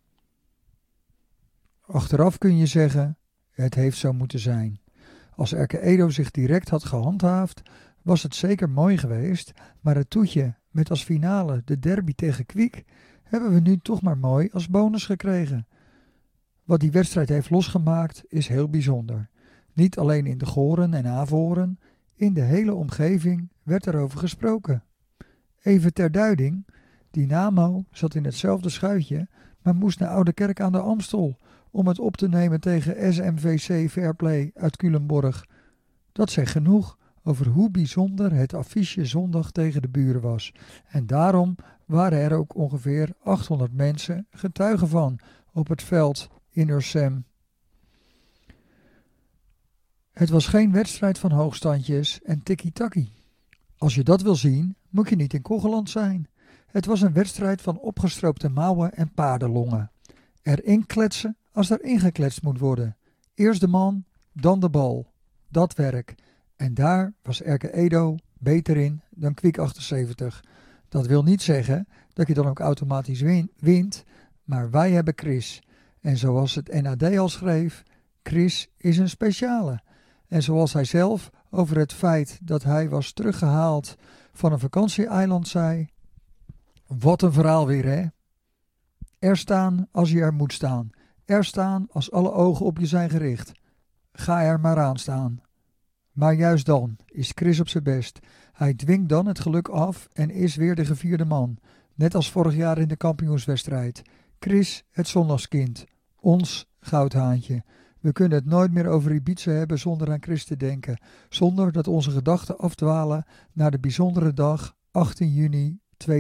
Achteraf kun je zeggen, het heeft zo moeten zijn. Als Erke Edo zich direct had gehandhaafd, was het zeker mooi geweest, maar het toetje met als finale de derby tegen Kwiek hebben we nu toch maar mooi als bonus gekregen. Wat die wedstrijd heeft losgemaakt is heel bijzonder. Niet alleen in de Goren en Avoren, in de hele omgeving werd erover gesproken. Even ter duiding, Dynamo zat in hetzelfde schuitje, maar moest naar Oudekerk aan de Amstel om het op te nemen tegen SMVC Fairplay uit Culemborg. Dat zegt genoeg over hoe bijzonder het affiche zondag tegen de buren was. En daarom waren er ook ongeveer 800 mensen getuigen van op het veld in Ursem. Het was geen wedstrijd van hoogstandjes en tikkie-takkie. Als je dat wil zien, moet je niet in Kogeland zijn. Het was een wedstrijd van opgestroopte mouwen en paardenlongen. Erin kletsen als er ingekletst moet worden. Eerst de man, dan de bal. Dat werk. En daar was Erke Edo beter in dan Kwiek 78. Dat wil niet zeggen dat je dan ook automatisch wint, maar wij hebben Chris. En zoals het NAD al schreef, Chris is een speciale. En zoals hij zelf over het feit dat hij was teruggehaald van een vakantieeiland zei: wat een verhaal weer, hè? Er staan als je er moet staan. Er staan als alle ogen op je zijn gericht. Ga er maar aan staan. Maar juist dan is Chris op zijn best. Hij dwingt dan het geluk af en is weer de gevierde man. Net als vorig jaar in de kampioenswedstrijd. Chris, het zondagskind. Ons goudhaantje. We kunnen het nooit meer over Ibiza hebben zonder aan Chris te denken. Zonder dat onze gedachten afdwalen naar de bijzondere dag 18 juni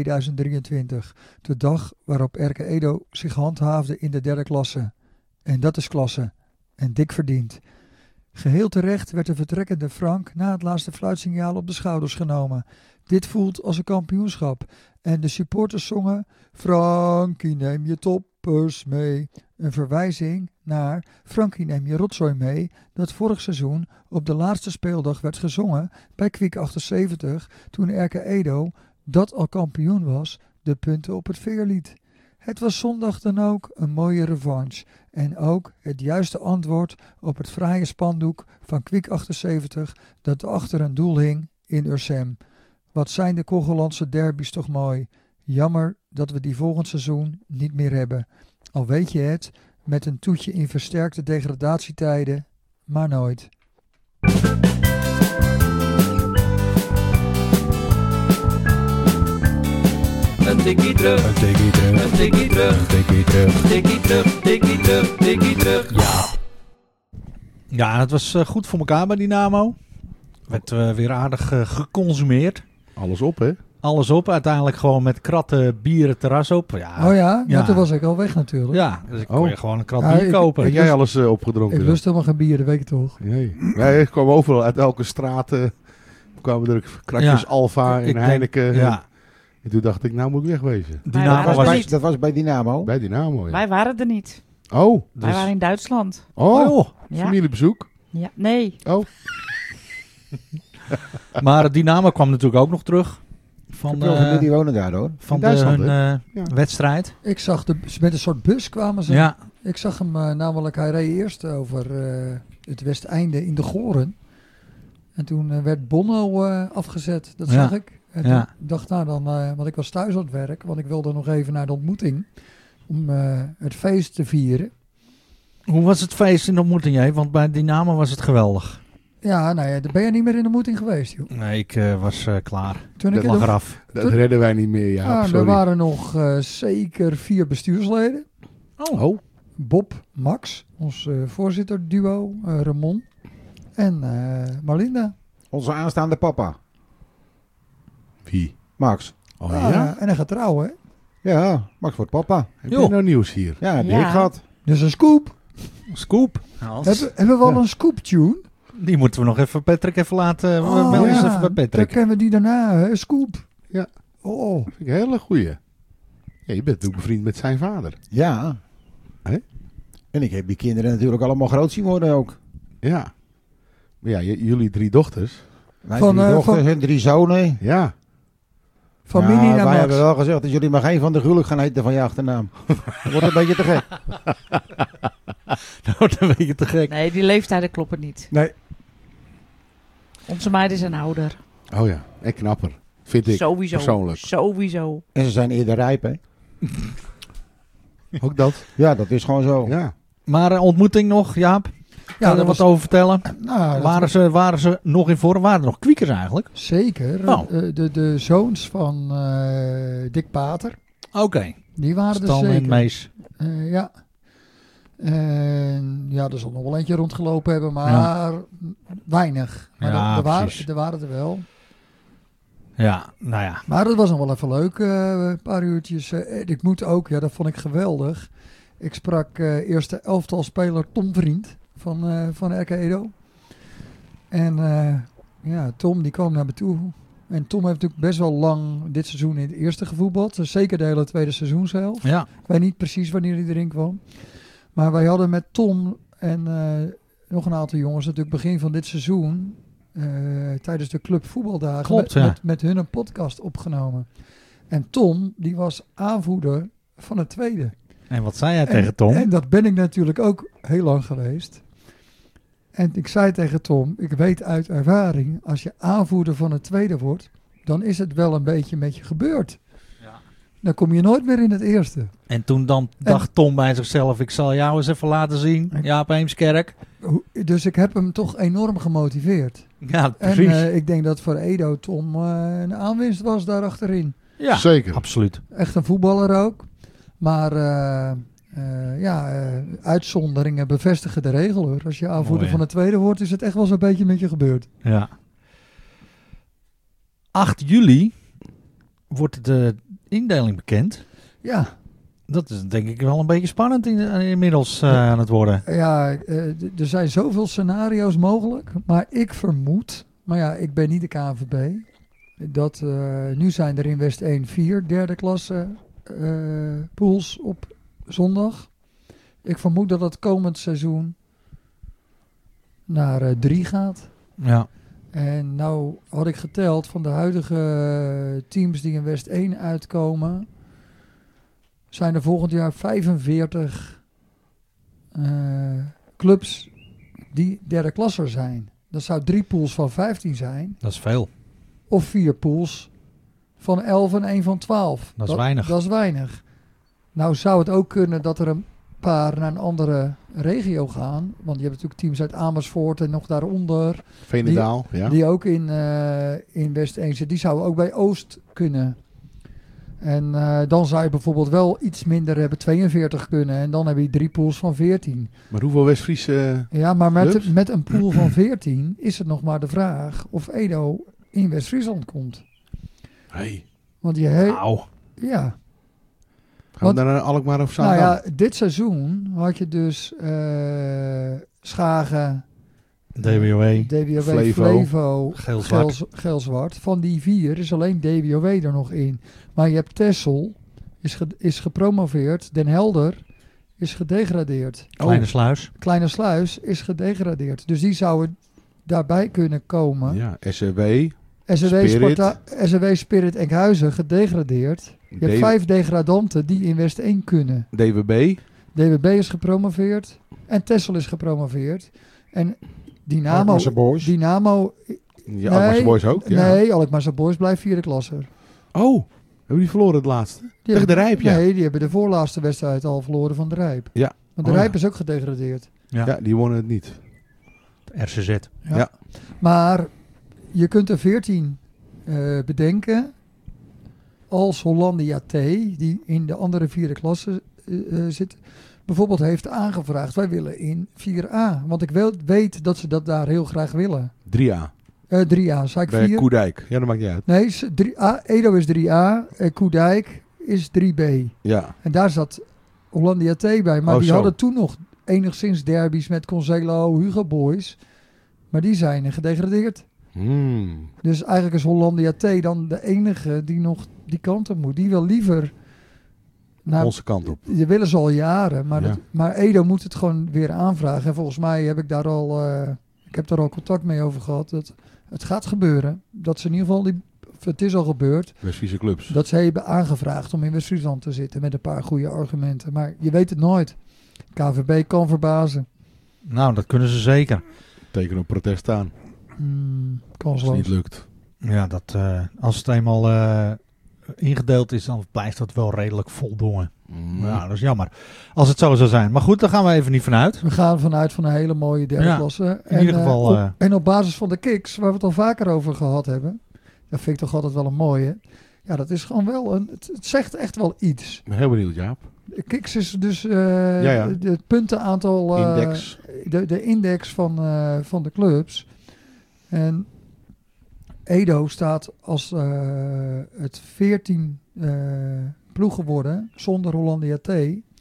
2023. De dag waarop Erke Edo zich handhaafde in de derde klasse. En dat is klasse. En dik verdiend. Geheel terecht werd de vertrekkende Frank na het laatste fluitsignaal op de schouders genomen. Dit voelt als een kampioenschap. En de supporters zongen: Frankie, neem je toppers mee. Een verwijzing naar Frankie, neem je rotzooi mee, dat vorig seizoen op de laatste speeldag werd gezongen bij Kwiek 78, toen Erke Edo, dat al kampioen was, de punten op het veer liet. Het was zondag dan ook een mooie revanche en ook het juiste antwoord op het fraaie spandoek van Kwiek 78 dat achter een doel hing in Ursem. Wat zijn de Kogelandse derbies toch mooi. Jammer dat we die volgend seizoen niet meer hebben. Al weet je het, met een toetje in versterkte degradatietijden, maar nooit. Een tikkie terug, Een tikkie terug, een tikkie terug, een tikkie terug. tikkie terug, tikkie terug, tikkie terug. Ja. Ja, het was goed voor elkaar bij Dynamo. Werd weer aardig geconsumeerd. Alles op, hè? Alles op, uiteindelijk gewoon met kratten bier het terras op. Ja, Oh ja, ja. toen was ik al weg natuurlijk. Ja, dus ik Oh. kon je gewoon een krat Ja, bier kopen. Heb jij alles opgedronken? Ik lust helemaal geen bier, dat weet je toch. Nee. Wij kwamen overal uit elke straat. Kwamen er kratjes Ja. Alfa en Ik denk- Heineken. Ja, En toen dacht ik, nou moet ik wegwezen. Dynamo waren Dat was... bij- was, dat was bij Dynamo. Bij Dynamo, ja. Wij waren er niet. Oh, Wij Dus- waren in Duitsland. oh, Ja. familiebezoek. Ja. Nee. Oh, Maar Dynamo kwam natuurlijk ook nog terug van, Ik heb wel familie die wonen daar hoor. van In Duitsland, hun Ja. wedstrijd. Ik zag met een soort bus kwamen ze. Ja, Ik zag hem namelijk, hij reed eerst over het Westeinde in de Goren. En toen werd Bonno afgezet, dat Ja. zag ik. En Ja. toen dacht nou dan, want ik was thuis aan het werk, want ik wilde nog even naar de ontmoeting. Om het feest te vieren. hoe was het feest in de ontmoeting, jij? Want bij Dynamo was het geweldig. Ja, nou ja, dan ben je niet meer in de ontmoeting geweest, joh. Nee, ik was klaar. Toen Ik ik lag eraf. dat redden wij niet meer, ja. er Sorry. waren nog zeker 4 bestuursleden. Oh, Bob, Max, ons voorzitterduo, Ramon en Marlinda. Onze aanstaande papa, Wie? Max. Oh ja? En hij gaat trouwen, hè? Ja, Max wordt papa. Heb Joh. je nou nieuws hier? Ja, heb Ja. ik gehad. Dus een scoop. Scoop. Hebben we al een scoop tune? Die moeten we nog even Patrick even laten. Oh, melden eens ja. even bij Dan Patrick. kennen we die daarna, hè? Scoop. Ja. Oh. Vind ik een hele goeie. Ja, je bent natuurlijk bevriend met zijn vader. Ja. Hè? En ik heb die kinderen natuurlijk allemaal groot zien worden ook. Ja. Maar ja, jullie 3 dochters. Mijn Van, 3 dochters van- en 3 zonen. Ja. Van Ja, Mini naar wij Max. hebben wel gezegd dat jullie maar geen van de Gulik gaan heten van je achternaam. Dat wordt een beetje te gek. Dat wordt een beetje te gek. Nee, die leeftijden kloppen niet. Nee. Onze meiden zijn ouder. Oh ja. En knapper. Vind ik. Sowieso. Persoonlijk. Sowieso. En ze zijn eerder rijp, hè? Ook dat. Ja, dat is gewoon zo. Ja. Maar ontmoeting nog, Jaap? Kan je er wat over vertellen? Nou, Waren ze nog in vorm? Waren er nog kwiekers eigenlijk? Zeker. Oh. De zoons van Dick Pater, Oké. die waren er Stan zeker. en Mees. Ja. En ja, er zal nog wel eentje rondgelopen hebben, maar weinig. Maar Ja, er precies. waren er wel. Ja, nou ja. Maar het was nog wel even leuk, een paar uurtjes. Ik moet ook, ja, dat vond ik geweldig. Ik sprak eerste elftalspeler Tom Vriend van RK Edo. En ja, Tom die kwam naar me toe. En Tom heeft natuurlijk best wel lang dit seizoen in het eerste gevoetbald. Dus zeker de hele tweede seizoenshelft. Ja. Ik weet niet precies wanneer hij erin kwam. Maar wij hadden met Tom en nog een aantal jongens natuurlijk begin van dit seizoen... tijdens de club voetbaldagen Klopt, ja. met hun een podcast opgenomen. En Tom, die was aanvoerder van het tweede. En wat zei jij tegen Tom? En dat ben ik natuurlijk ook heel lang geweest. En ik zei tegen Tom, ik weet uit ervaring, als je aanvoerder van het tweede wordt, dan is het wel een beetje met je gebeurd. Ja. Dan kom je nooit meer in het eerste. En toen dan dacht Tom bij zichzelf, ik zal jou eens even laten zien. Jaap Heemskerk. Dus ik heb hem toch enorm gemotiveerd. Ja, En precies. ik denk dat voor Edo Tom een aanwinst was daar achterin. Ja, Zeker. absoluut. Echt een voetballer ook. Maar uitzonderingen bevestigen de regel, hoor. Als je aanvoerder Mooi, hè? van het tweede wordt, is het echt wel zo'n beetje met je gebeurd. Ja. 8 juli wordt de indeling bekend. Ja, Dat is denk ik wel een beetje spannend inmiddels aan het worden. ja er zijn zoveel scenario's mogelijk. Maar ik vermoed, maar ja, ik ben niet de KNVB, dat nu zijn er in West 1 4 derde klasse pools op zondag. Ik vermoed dat het komend seizoen naar 3 gaat. Ja. En nou had ik geteld van de huidige teams die in West 1 uitkomen, zijn er volgend jaar 45 clubs die derde klasser zijn. Dat zou 3 pools van 15 zijn. Dat is veel. Of 4 pools van 11 en 1 van 12. Dat is weinig. Dat is weinig. Nou zou het ook kunnen dat er een paar naar een andere regio gaan. Want je hebt natuurlijk teams uit Amersfoort en nog daaronder. Veenendaal, ja. Die ook in West 1 zitten. Die zouden ook bij Oost kunnen. En dan zou je bijvoorbeeld wel iets minder hebben, 42 kunnen. En dan heb je 3 pools van 14. Maar hoeveel West-Friese... Ja, maar clubs? met een pool van 14 is het nog maar de vraag of Edo in West-Friesland komt. Hey, Want je Nou, ja. gaan we naar Alkmaar of Nou Zaandam? ja, dit seizoen had je dus Schagen, DWOE, DWOW, Flevo, Flevo, Geel-Zwart. Geel-Zwart. Van die 4 is alleen DWOW er nog in. Maar je hebt Texel, is gepromoveerd. Den Helder is gedegradeerd. Kleine Sluis. Kleine Sluis is gedegradeerd. Dus die zouden daarbij kunnen komen. Ja, SCW, SCW Spirit. SCW Spirit Enkhuizen gedegradeerd. Je hebt 5 degradanten die in West 1 kunnen. DWB. DWB is gepromoveerd en Texel is gepromoveerd. En Alkmaarse Boys. Dynamo Ja, Alkmaarse Boys ook. Ja. Nee, Alkmaarse Boys blijft vierde klasser. Oh, hebben die verloren het laatste? Tegen de Rijp, ja. Nee, die hebben de voorlaatste wedstrijd al verloren van de Rijp. Ja. Want de Oh, Rijp ja. is ook gedegradeerd. Ja, die wonnen het niet. RCZ. Ja. Maar je kunt er 14 bedenken als Hollandia T, die in de andere vierde klasse bijvoorbeeld heeft aangevraagd, wij willen in 4A. Want ik weet dat ze dat daar heel graag willen. 3A. 3A, zei ik Bij 4? Koerdijk. Ja, dat maakt niet uit. Nee, 3A, Edo is 3A, Koerdijk is 3B. Ja. En daar zat Hollandia T bij. Maar die zo. hadden toen nog enigszins derbies met Concelo, Hugo Boys. Maar die zijn gedegradeerd. Dus eigenlijk is Hollandia T dan de enige die nog die kant op moet. Die wil liever... Onze kant op. Die willen ze al jaren. Maar, Ja. maar Edo moet het gewoon weer aanvragen. En volgens mij heb ik daar al... ik heb daar al contact mee over gehad. Het gaat gebeuren. Dat ze in ieder geval... Het is al gebeurd. West-Friese clubs. Dat ze hebben aangevraagd om in West-Friesland te zitten. Met een paar goede argumenten. Maar je weet het nooit. KVB kan verbazen. Nou, dat kunnen ze zeker. Teken op protest aan. Als het Kansloos. niet lukt. Ja, als het eenmaal ingedeeld is, dan blijft dat wel redelijk voldongen. Ja, dat is jammer. Als het zo zou zijn. Maar goed, daar gaan we even niet vanuit. We gaan vanuit van een hele mooie derde Ja, klasse. in ieder geval, En op basis van de kicks, waar we het al vaker over gehad hebben. Dat vind ik toch altijd wel een mooie. Ja, dat is gewoon wel het zegt echt wel iets. Ik ben heel benieuwd, Jaap. De kicks is dus Ja. het puntenaantal... Index. De index van de clubs. En Edo staat als het 14 ploeg geworden, zonder Hollandia T.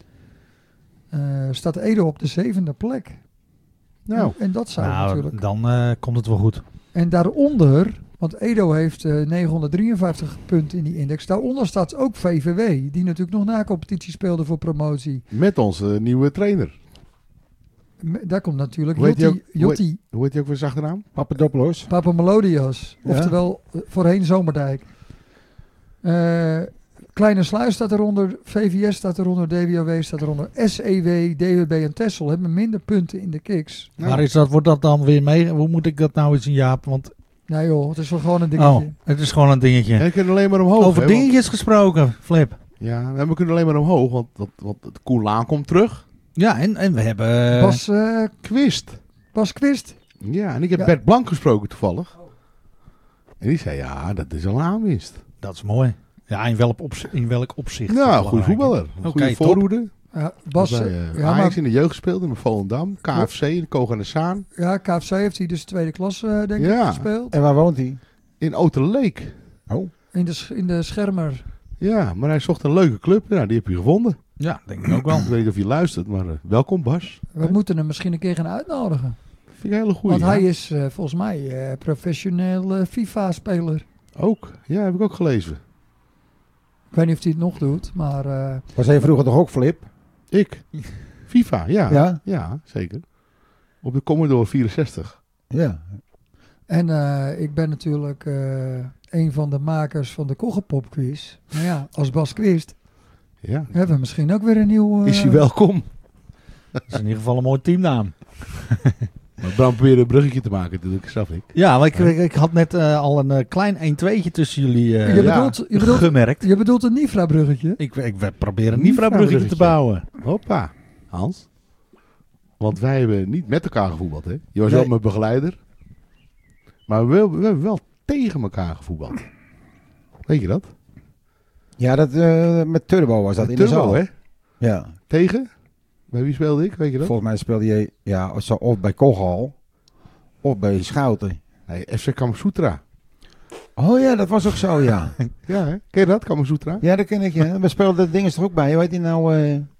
Staat Edo op de 7e plek. Nou. En dat zou natuurlijk... dan komt het wel goed. En daaronder, want Edo heeft 953 punten in die index. Daaronder staat ook VVW, die natuurlijk nog na competitie speelde voor promotie. Met onze nieuwe trainer. Daar komt natuurlijk Hoe heet die Jotti Hoe heet hij ook weer zijn achternaam? Papadopoulos. Papa Melodias. Ja. Oftewel voorheen Zomerdijk. Kleine Sluis staat eronder, VVS staat eronder, DWOW staat eronder, SEW, DWB en Texel hebben minder punten in de kicks. Maar wordt dat dan weer mee? Hoe moet ik dat nou eens zien, Jaap? Want Nou joh, het is wel gewoon een dingetje. het is gewoon een dingetje. En we kunnen alleen maar omhoog. Over hè, dingetjes gesproken, Flip. Ja, we kunnen alleen maar omhoog, want het Koen Laan komt terug. Ja, en we hebben... Bas Quist. Ja, en ik heb Ja. Bert Blank gesproken toevallig. En die zei, ja, dat is al een aanwinst. Dat is mooi. Ja, in welk opzicht? Nou, goede voetballer. Een Oké, goede top. voorhoede. Ja, Bas, Bij, ja, Ajax maar, in de jeugd gespeeld, in Volendam. KFC, in de Koog aan de Zaan. ja, KFC heeft hij dus tweede klas denk ik Ja. gespeeld. En waar woont hij? In Oterleek. Oh. In de Schermer. Ja, maar hij zocht een leuke club. Nou, die heb je gevonden. Ja, denk ik ook wel. Ik weet niet of je luistert, maar welkom Bas. We moeten hem misschien een keer gaan uitnodigen. Vind ik een hele goeie. Want hij is volgens mij professioneel FIFA-speler. Ook, ja, heb ik ook gelezen. Ik weet niet of hij het nog doet, maar... Was hij vroeger toch ook Flip? Ik? FIFA, ja. Ja? Ja, zeker. Op de Commodore 64. Ja. En ik ben natuurlijk een van de makers van de Kogelpop quiz. Maar ja, als Bas Quist Ja. hebben we misschien ook weer een nieuw... Is hij welkom? Dat is in ieder geval een mooie teamnaam. Maar Bram probeerde een bruggetje te maken, natuurlijk, snap ik. Ja, maar ik had net al een klein 1-2'tje tussen jullie Ja. je bedoelt gemerkt. je bedoelt een Nifra-bruggetje? Ik probeer een Nifra-bruggetje te bouwen. Hoppa, Hans. Want wij hebben niet met elkaar gevoetbald, hè? Je was Nee. wel mijn begeleider. Maar we hebben wel tegen elkaar gevoetbald. Weet je dat? Ja, dat met Turbo was dat in de Turbo, zaal. hè? Ja. Tegen? Bij wie speelde ik? Weet je dat? Volgens mij speelde je of bij Kogal of bij Schouten. Nee, FC Kamasutra. Oh ja, dat was ook zo, ja. Ja, hè? Ken je dat? Kamasutra? Ja, dat ken ik, ja. We speelden de dingen er ook bij. Hoe heet die nou?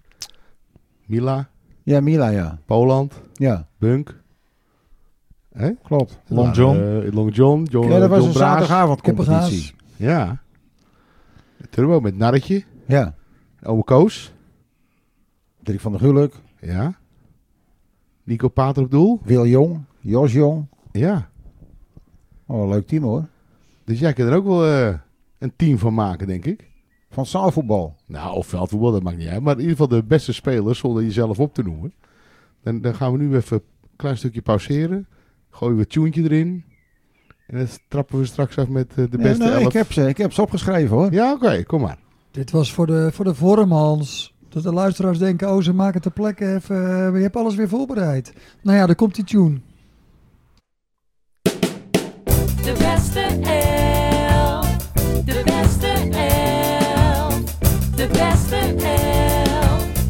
Mila, Ja, Mila, ja. Poland, Ja, Bunk. Hè? klopt. Long John. Long John. Ja, dat was John een Braas. zaterdagavondcompetitie. Ja. Turbo met Narretje. Ja. Ome Koos. Dirk van der Gulik, Ja. Nico Pater op doel. Wil Jong, Jos Jong. Ja. Oh, leuk team hoor. Dus jij kan er ook wel een team van maken, denk ik. Van zaalvoetbal. Nou, of veldvoetbal, dat maakt niet uit. Maar in ieder geval de beste spelers, zonder jezelf op te noemen. Dan gaan we nu even een klein stukje pauzeren. Gooien we het tuentje erin. En dan trappen we straks af met de beste Nee, 11. ik heb ze opgeschreven hoor. Ja, oké, kom maar. Dit was voor de vorm, Hans. Dat de luisteraars denken, oh, ze maken ter plekke even... je hebt alles weer voorbereid. Nou ja, daar komt die tune. De beste elf. De beste elf. De beste elf.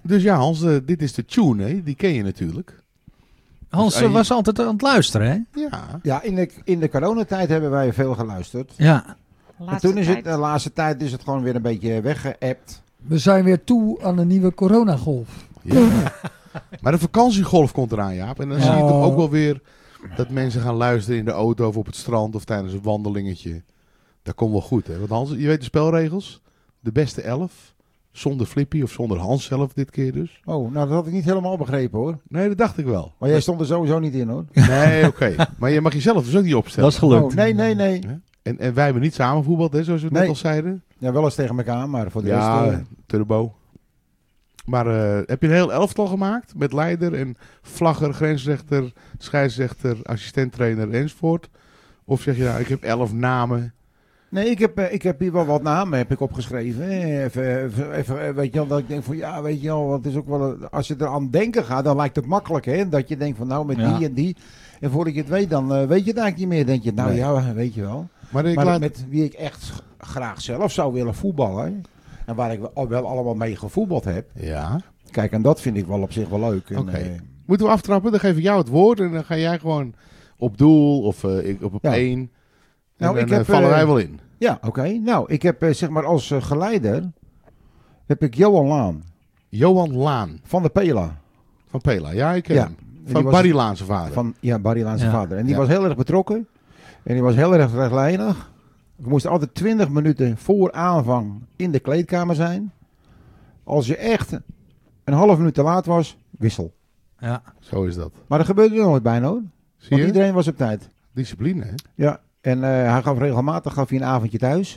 Dus ja, Hans, dit is de tune, hè? Die ken je natuurlijk. Hans Dus, was altijd aan het luisteren, hè? Ja. Ja, in de coronatijd hebben wij veel geluisterd. Ja. En toen is het, de laatste tijd is het gewoon weer een beetje weggeëpt. We zijn weer toe aan de nieuwe coronagolf. Ja. Maar de vakantiegolf komt eraan, Jaap. En dan zie je toch ook wel weer dat mensen gaan luisteren in de auto of op het strand of tijdens een wandelingetje. Dat komt wel goed, hè? Want Hans, je weet de spelregels. De beste 11. Zonder Flippy of zonder Hans zelf dit keer dus. Oh, nou dat had ik niet helemaal begrepen hoor. Nee, dat dacht ik wel. Maar jij stond er sowieso niet in hoor. Nee, oké. Maar je mag jezelf dus ook niet opstellen. Dat is gelukt. Oh, nee. En wij hebben niet samen voetbald, hè, zoals we net Nee. al zeiden. Ja, wel eens tegen elkaar, maar voor de Ja, rest... turbo. Maar heb je een heel elftal gemaakt met leider en vlagger, grensrechter, scheidsrechter, assistenttrainer enzovoort? Of zeg je nou, ik heb 11 namen. Nee, ik heb hier wel wat namen heb ik opgeschreven. Even, weet je wel, dat ik denk van ja, weet je wel, want het is ook wel, als je eraan denken gaat, dan lijkt het makkelijk, hè. Dat je denkt van nou, met Ja. die en die. En voordat je het weet, dan weet je het eigenlijk niet meer. Denk je, nou Nee. ja, weet je wel. Maar ik Maar laat... met wie ik echt graag zelf zou willen voetballen, en waar ik wel allemaal mee gevoetbald heb. Ja. Kijk, en dat vind ik wel op zich wel leuk. En, Oké. Moeten we aftrappen? Dan geef ik jou het woord en dan ga jij gewoon op doel of ik op Ja. 1. En Nou, dan ik heb, vallen wij wel in. ja, oké. Nou, ik heb zeg maar als geleider, heb ik Johan Laan Johan Laan van de Pela. van Pela. Ja, ik ken Ja. hem. En die Van was- Barry Laan zijn vader. Van, ja, Barry Laan zijn Ja. vader. En die Ja. was heel erg betrokken. En die was heel erg rechtlijnig. We moesten altijd 20 minuten voor aanvang in de kleedkamer zijn. Als je echt een half minuut te laat was, wissel. Ja. Zo is dat. Maar dat gebeurde nooit bijna hoor. Zie Want je? iedereen was op tijd. Discipline, hè? Ja. En hij gaf regelmatig een avondje thuis.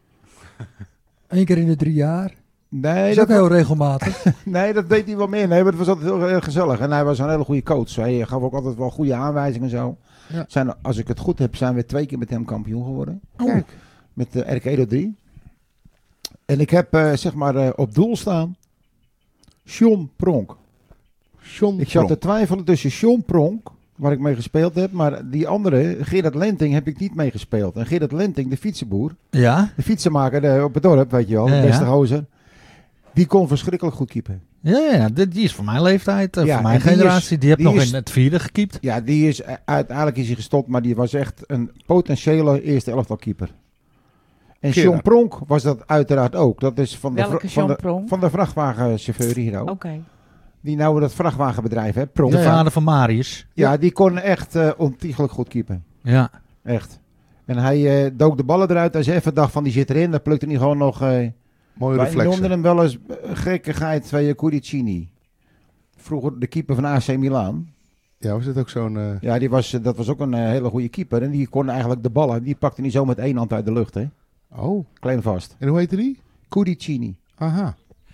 1 keer in de 3 jaar. Nee, Dat is dat, ook heel regelmatig. nee, dat deed hij wel meer. Nee, maar het was altijd heel erg gezellig. En hij was een hele goede coach. Hij gaf ook altijd wel goede aanwijzingen en zo. Ja. Als ik het goed heb, zijn we 2 keer met hem kampioen geworden. Kijk. Met de Erkedo 3. En ik heb zeg maar op doel staan John Pronk. John Ik zat te Pronk. twijfelen tussen John Pronk, waar ik mee gespeeld heb, maar die andere, Gerard Lenting, heb ik niet meegespeeld. En Gerard Lenting, de fietsenboer, Ja? de fietsenmaker op het dorp, weet je wel, Ja, de beste ja. gozer, die kon verschrikkelijk goed keepen. Ja, die is van mijn leeftijd, Ja, van mijn en die generatie. Die heeft die nog is- in het 4e gekiept. Ja, die is uiteindelijk is hij gestopt, maar die was echt een potentiële eerste elftal keeper. En Gerard. John Pronk was dat uiteraard ook. Dat is van de, Welke van John de, Pronk? van de vrachtwagenchauffeur hier ook. Oké. Die nou dat vrachtwagenbedrijf heeft, Pronk. De Ja, vader van Marius. die kon echt ontiegelijk goed keepen. Ja. Echt. En hij dook de ballen eruit. Als je even dacht van die zit erin, dan plukte hij gewoon nog... Mooie wij reflexen. noemden hem wel eens gekkigheid van Curicini. Vroeger de keeper van AC Milan. Ja, was het ook zo'n... Ja, dat was ook een hele goede keeper. En die kon eigenlijk de ballen, die pakte niet zo met één hand uit de lucht. Hè. Oh, Klein vast. en hoe heette die? Curicini. Aha.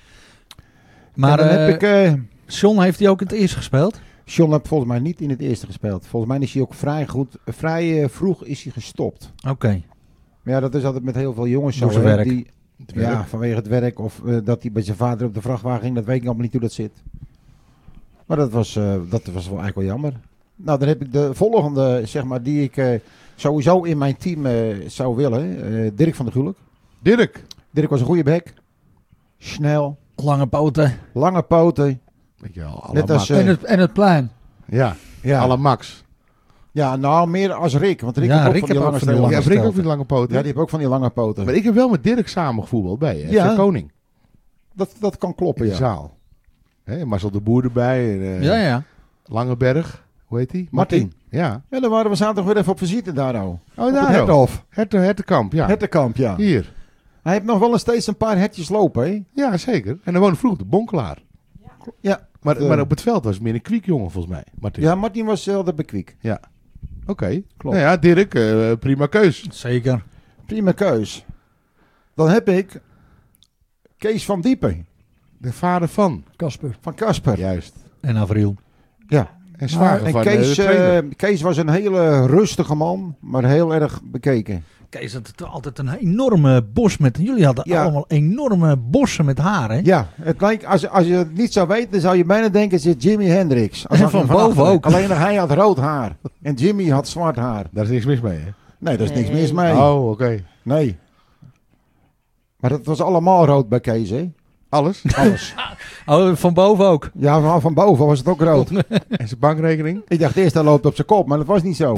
Maar en dan heb ik... John heeft hij ook in het eerste gespeeld? John heeft volgens mij niet in het eerste gespeeld. Volgens mij is hij ook vrij vroeg is hij gestopt. Oké. Maar ja, dat is altijd met heel veel jongens zo. Door zijn hè, werk. die, ja, vanwege het werk. Of dat hij bij zijn vader op de vrachtwagen ging. Dat weet ik allemaal niet hoe dat zit. Maar dat was wel eigenlijk wel jammer. Nou, dan heb ik de volgende, zeg maar, die ik sowieso in mijn team zou willen. Dirk van der Gulik. Dirk. Dirk was een goede bek. Snel. Lange poten. Lange poten. Weet je wel, à la Net als... Max. En het plein. Ja, ja. à la Max. Ja, nou, meer als Rick. Want Rick Ja, heeft ook Rick van die heeft lange ook van die stelten. Ja, lange Rick ook stelten. met lange poten. Ja, die heeft ook van die lange poten. Maar ik heb wel met Dirk samen gevoetbald bij je. Ja. FC Koning. Dat kan kloppen, In de ja. zaal. Hè, Marcel de Boer erbij. En, Ja. Langeberg. Hoe heet die? Martin. Ja. Ja, dan waren we zaterdag weer even op visite daar nou. Oh, Op het daar ook. Hertenhof. Hertenkamp, ja. Hertenkamp, ja. Hier. Hij heeft nog wel eens steeds een paar hertjes lopen, hè? Ja, zeker. En dan woonde vroeger de Bonkelaar. Ja. Maar op het veld was het meer een kwiekjongen volgens mij. Martin. Ja, Martin was altijd bekwiek. Oké. Klopt. Nou ja, Dirk, prima keus. Zeker. Prima keus. Dan heb ik Kees van Diepen De vader van. Casper. van Casper. Juist. En Avril. Ja. En zwager En van Kees, de trainer. Kees was een hele rustige man, maar heel erg bekeken. Kees had altijd een enorme bos met... Jullie hadden Ja. allemaal enorme bossen met haar, hè? Ja, het lijkt, als je het niet zou weten, dan zou je bijna denken, het is Jimi Hendrix. En van boven achteren. ook. Alleen hij had rood haar. En Jimmy had zwart haar. Daar is niks mis mee, hè? Nee, daar is niks Nee. mis mee. Oh, oké. Nee. Maar dat was allemaal rood bij Kees, hè? Alles. Alles. Oh, van boven ook. Ja, van boven was het ook rood. En zijn bankrekening. Ik dacht eerst, hij loopt op zijn kop, maar dat was niet zo.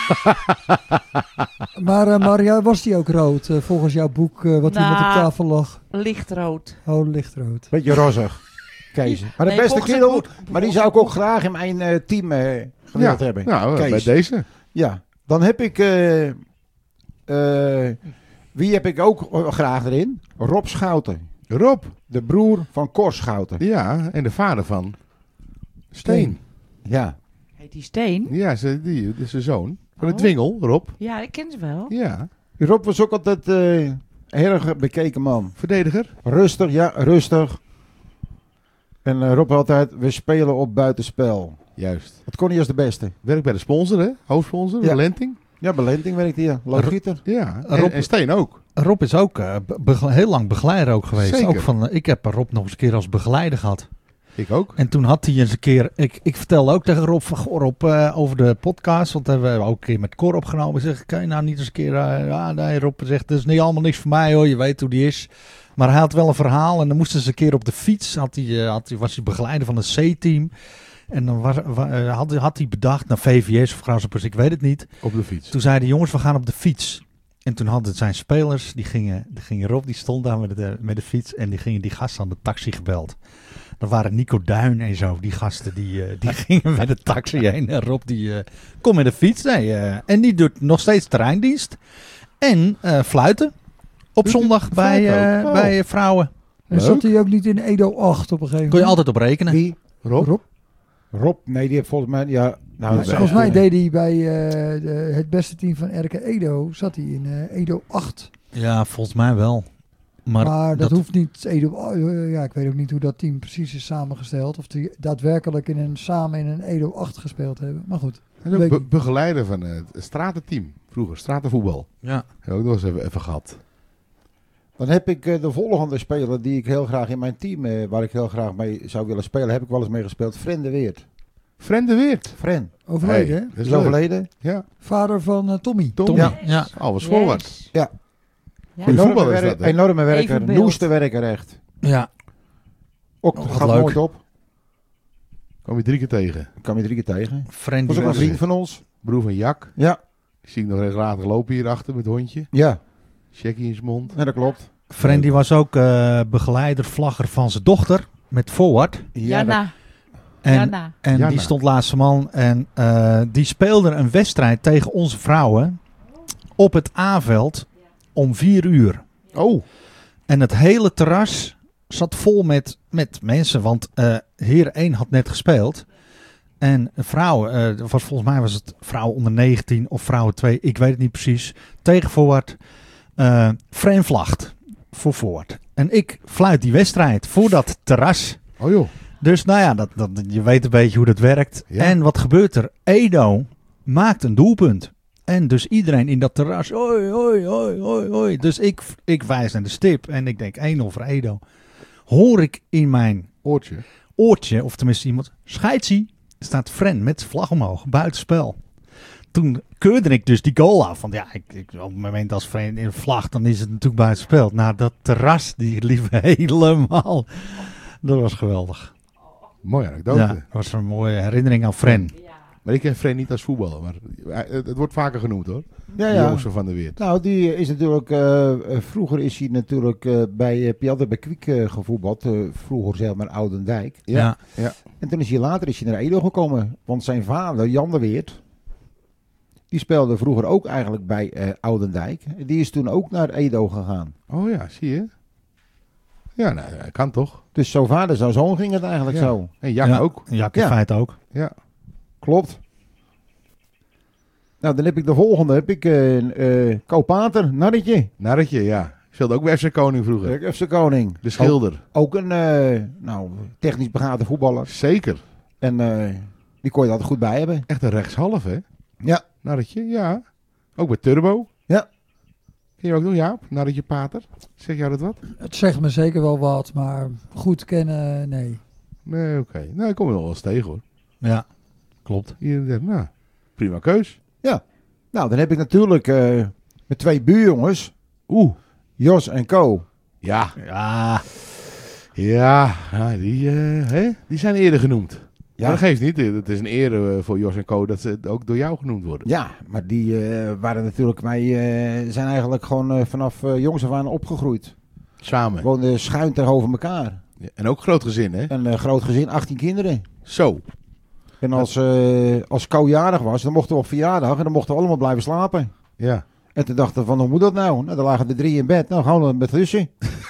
Maar ja, was die ook rood volgens jouw boek wat hier met op tafel lag? Lichtrood. Oh, lichtrood. Beetje rozig. Kees. Maar de Nee, beste volgens het kerel, boek- maar die zou ik ook graag in mijn team gewild hebben. Nou, Kees. bij deze. Ja, dan heb ik... wie heb ik ook graag erin? Rob Schouten. Rob. De broer van Cor Schouten. Ja, en de vader van Steen. Ja. Heet die Steen? Ja, dat is zijn zoon. Van de Oh. Dwingel, Rob. Ja, ik ken ze wel. Ja, Rob was ook altijd een erg bekeken man. verdediger. Rustig, ja, rustig. En Rob had altijd, we spelen op buitenspel. Juist. Dat kon hij als de beste. Werkt bij de sponsor, hè? Hoofdsponsor, Ja. Lenting. Ja, Belenting werkte hij. Loodgieter. Ja, Rob- en Steen ook. Rob is ook heel lang begeleider ook geweest. Zeker. Ook ik heb Rob nog eens een keer als begeleider gehad. Ik ook. En toen had hij eens een keer... Ik vertelde ook tegen Rob van goh, Rob, over de podcast. Want hebben we ook een keer met Cor opgenomen. Ik zeg, kan je nou niet eens een keer... nee, Rob zegt, dat is niet allemaal niks voor mij hoor. Je weet hoe die is. Maar hij had wel een verhaal. En dan moesten ze een keer op de fiets. Was hij begeleider van een C-team. En dan had hij bedacht naar VVS of Grasshoppers, ik weet het niet. Op de fiets. Toen zeiden de jongens, we gaan op de fiets. En toen hadden zijn spelers, die gingen Rob, die stond daar met de fiets. En die gingen die gasten aan de taxi gebeld. Dat waren Nico Duin en zo. Die gasten die gingen met de taxi heen. En Rob die kom met de fiets. Nee, en die doet nog steeds terreindienst. En fluiten. Op Doet hij zondag fluiten ook? Oh. bij vrouwen. En Leuk. zat hij ook niet in Edo 8 op een gegeven moment? Kon je altijd op rekenen. Wie? Rob? Rob? Nee, die heeft volgens mij... Ja, nou, dat Volgens zou mij kunnen. deed hij bij het beste team van RK Edo, zat hij in Edo 8. Ja, volgens mij wel. Maar dat hoeft niet. Edo, ja, ik weet ook niet hoe dat team precies is samengesteld. Of die daadwerkelijk samen in een Edo 8 gespeeld hebben. Maar goed. En ook Weet ik. begeleider van het stratenteam. Vroeger, stratenvoetbal. Ja. Heb ik ook nog eens even gehad. Dan heb ik de volgende speler die ik heel graag in mijn team, waar ik heel graag mee zou willen spelen, heb ik wel eens mee gespeeld. Fren de Weert. Fren de Weert. Fren. Overleden, hè? Dat Is is leuk. overleden. Ja. Vader van Tommy. Tom. Ja. Ja. Alweer voorwaarts. Ja. Goeie voetballer is dat, hè? Enorme werker. Evenbeeld. Noeste werker echt. Ja. Ook Oh, wat gaat leuk. nooit op. Kom je 3 keer tegen. Kwam je 3 keer tegen. Friend Was ook die een was, vriend van ons. Broer van Jak. Ja. Die zie ik nog regelmatig lopen hierachter met het hondje. Ja. Checkie in zijn mond. Ja, dat klopt. Friend die was ook begeleider, vlagger van zijn dochter met forward. Jana. En, Jana. en Jana. die stond laatste man. En die speelde een wedstrijd tegen onze vrouwen op het A-veld om 4 uur. Oh. En het hele terras zat vol met mensen. Want Heer 1 had net gespeeld. En vrouwen, volgens mij was het vrouwen onder 19 of vrouwen 2. Ik weet het niet precies. Tegen forward. Fren vlacht voor forward. En ik fluit die wedstrijd voor dat terras. Oh joh. Dus nou ja, je weet een beetje hoe dat werkt. Ja. En wat gebeurt er? Edo maakt een doelpunt. En dus iedereen in dat terras. Oi, oi, oi, oi, oi. Dus ik wijs naar de stip. En ik denk 1-0 voor Edo. Hoor ik in mijn Oortje. oortje, of tenminste iemand, scheidsie, staat Fren met zijn vlag omhoog, buitenspel. Toen keurde ik dus die goal af. Want ja, op het moment als Fren in vlag, dan is het natuurlijk buitenspel. Nou, dat terras, die liep helemaal. Dat was geweldig. Mooie anekdote. Ja, dat was een mooie herinnering aan Fren. Maar ik ken Fren niet als voetballer. Maar het wordt vaker genoemd hoor. Ja, De ja. jongens van de Weert. Nou, die is natuurlijk... vroeger is hij natuurlijk bij Piazza Bekwiek gevoetbald. Vroeger zeg maar Oudendijk. Ja. En toen is hij later naar Edo gekomen. Want zijn vader, Jan de Weert... Die speelde vroeger ook eigenlijk bij Oudendijk. Die is toen ook naar Edo gegaan. Oh ja, zie je. Ja, nou, kan toch. Dus zo vader, zo zoon ging het eigenlijk Ja. zo. En Jak Ja. ook. Ja, in Ja. feite ook. Ja. Klopt. Nou, dan heb ik de volgende. Heb ik Kopater, Narretje. Narretje, ja. Speelde ook bij FC Koning vroeger. FC Koning. De schilder. Ook een technisch begaafde voetballer. Zeker. En die kon je er altijd goed bij hebben. Echt een rechtshalf, hè? Ja. Narretje, ja. Ook bij Turbo. Ja. Ken je ook nog, Jaap? Narretje Pater. Zeg jou dat wat? Het zegt me zeker wel wat, maar goed kennen, nee. Nee, oké. Nou, ik kom er nog wel eens tegen, hoor. Ja, klopt. Hier en daar. Nou, prima keus. Nou, dan heb ik natuurlijk met 2 buurjongens. Oeh. Jos en Co. Ja. Ja, Ja, die zijn eerder genoemd. Ja. Maar dat geeft niet. Het is een eer voor Jos en Co. dat ze ook door jou genoemd worden. Ja, maar die waren natuurlijk... Wij zijn eigenlijk gewoon vanaf jongs af aan opgegroeid. Samen. Woonden schuin tegenover elkaar. Ja, en ook groot gezin, hè? Een groot gezin, 18 kinderen. Zo. En als Co jarig was, dan mochten we op verjaardag en dan mochten we allemaal blijven slapen. Ja. En toen dachten we van, hoe moet dat nou? Nou, dan lagen er 3 in bed. Nou, gewoon met russen.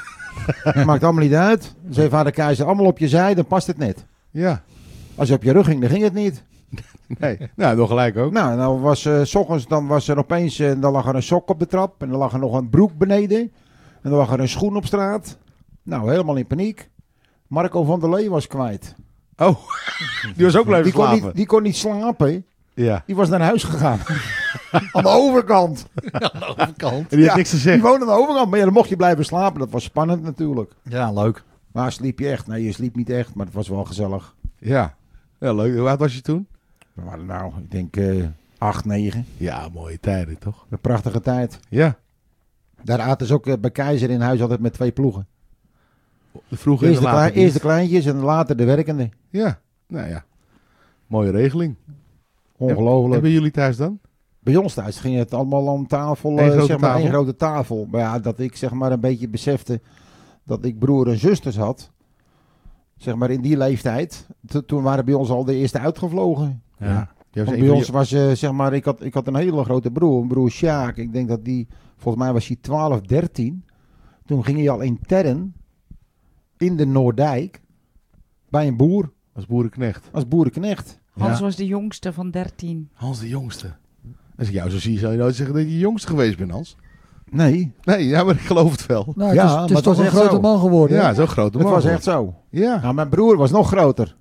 Maakt allemaal niet uit. Dan zei vader Keizer, allemaal op je zij, dan past het net. Ja. Als je op je rug ging, dan ging het niet. Nee. Nou, nog gelijk ook. Nou, dan was 's ochtends, dan was er opeens, dan lag er een sok op de trap. En dan lag er nog een broek beneden. En dan lag er een schoen op straat. Nou, helemaal in paniek. Marco van der Lee was kwijt. Oh, die was ook blijven slapen. Die kon niet slapen. Ja. Die was naar huis gegaan. Aan de overkant. Overkant. En die had Ja, niks te Die zeggen. woonde aan de overkant. Maar ja, dan mocht je blijven slapen. Dat was spannend natuurlijk. Ja, leuk. Maar sliep je echt? Nee, je sliep niet echt. Maar het was wel gezellig. Ja. Ja, leuk. Hoe oud was je toen? We waren nou, ik denk 8, 9. Ja, mooie tijden, toch? Een prachtige tijd. Ja. Daar aten ze ook bij Keizer in huis altijd met 2 ploegen. Vroeger Eerst en later. eerst de kleintjes en later de werkende. Ja. Nou ja. Mooie regeling. En Ongelooflijk. bij jullie thuis dan? Bij ons thuis ging het allemaal om tafel. Eén grote zeg maar tafel? één grote tafel. Maar ja, dat ik zeg maar een beetje besefte dat ik broer en zusters had. Zeg maar in die leeftijd. Toen waren bij ons al de eerste uitgevlogen. Ja. Die was Want een bij van ons was, zeg maar, ik had een hele grote broer. Een broer Sjaak. Ik denk dat die, volgens mij was hij 12, 13. Toen ging hij al intern in de Noordijk bij een boer. als boerenknecht. Als boerenknecht. Hans Ja. was de jongste van 13. Hans de jongste. Als ik jou zo zie, zou je nooit zeggen dat je de jongste geweest bent, Hans. Nee, Nee, ja, maar ik geloof het wel. Nou, Ja, het is maar het toch was een echt grote zo. man geworden. Ja, hè? zo'n grote het man. was echt zo. Ja. Nou, mijn broer was nog groter.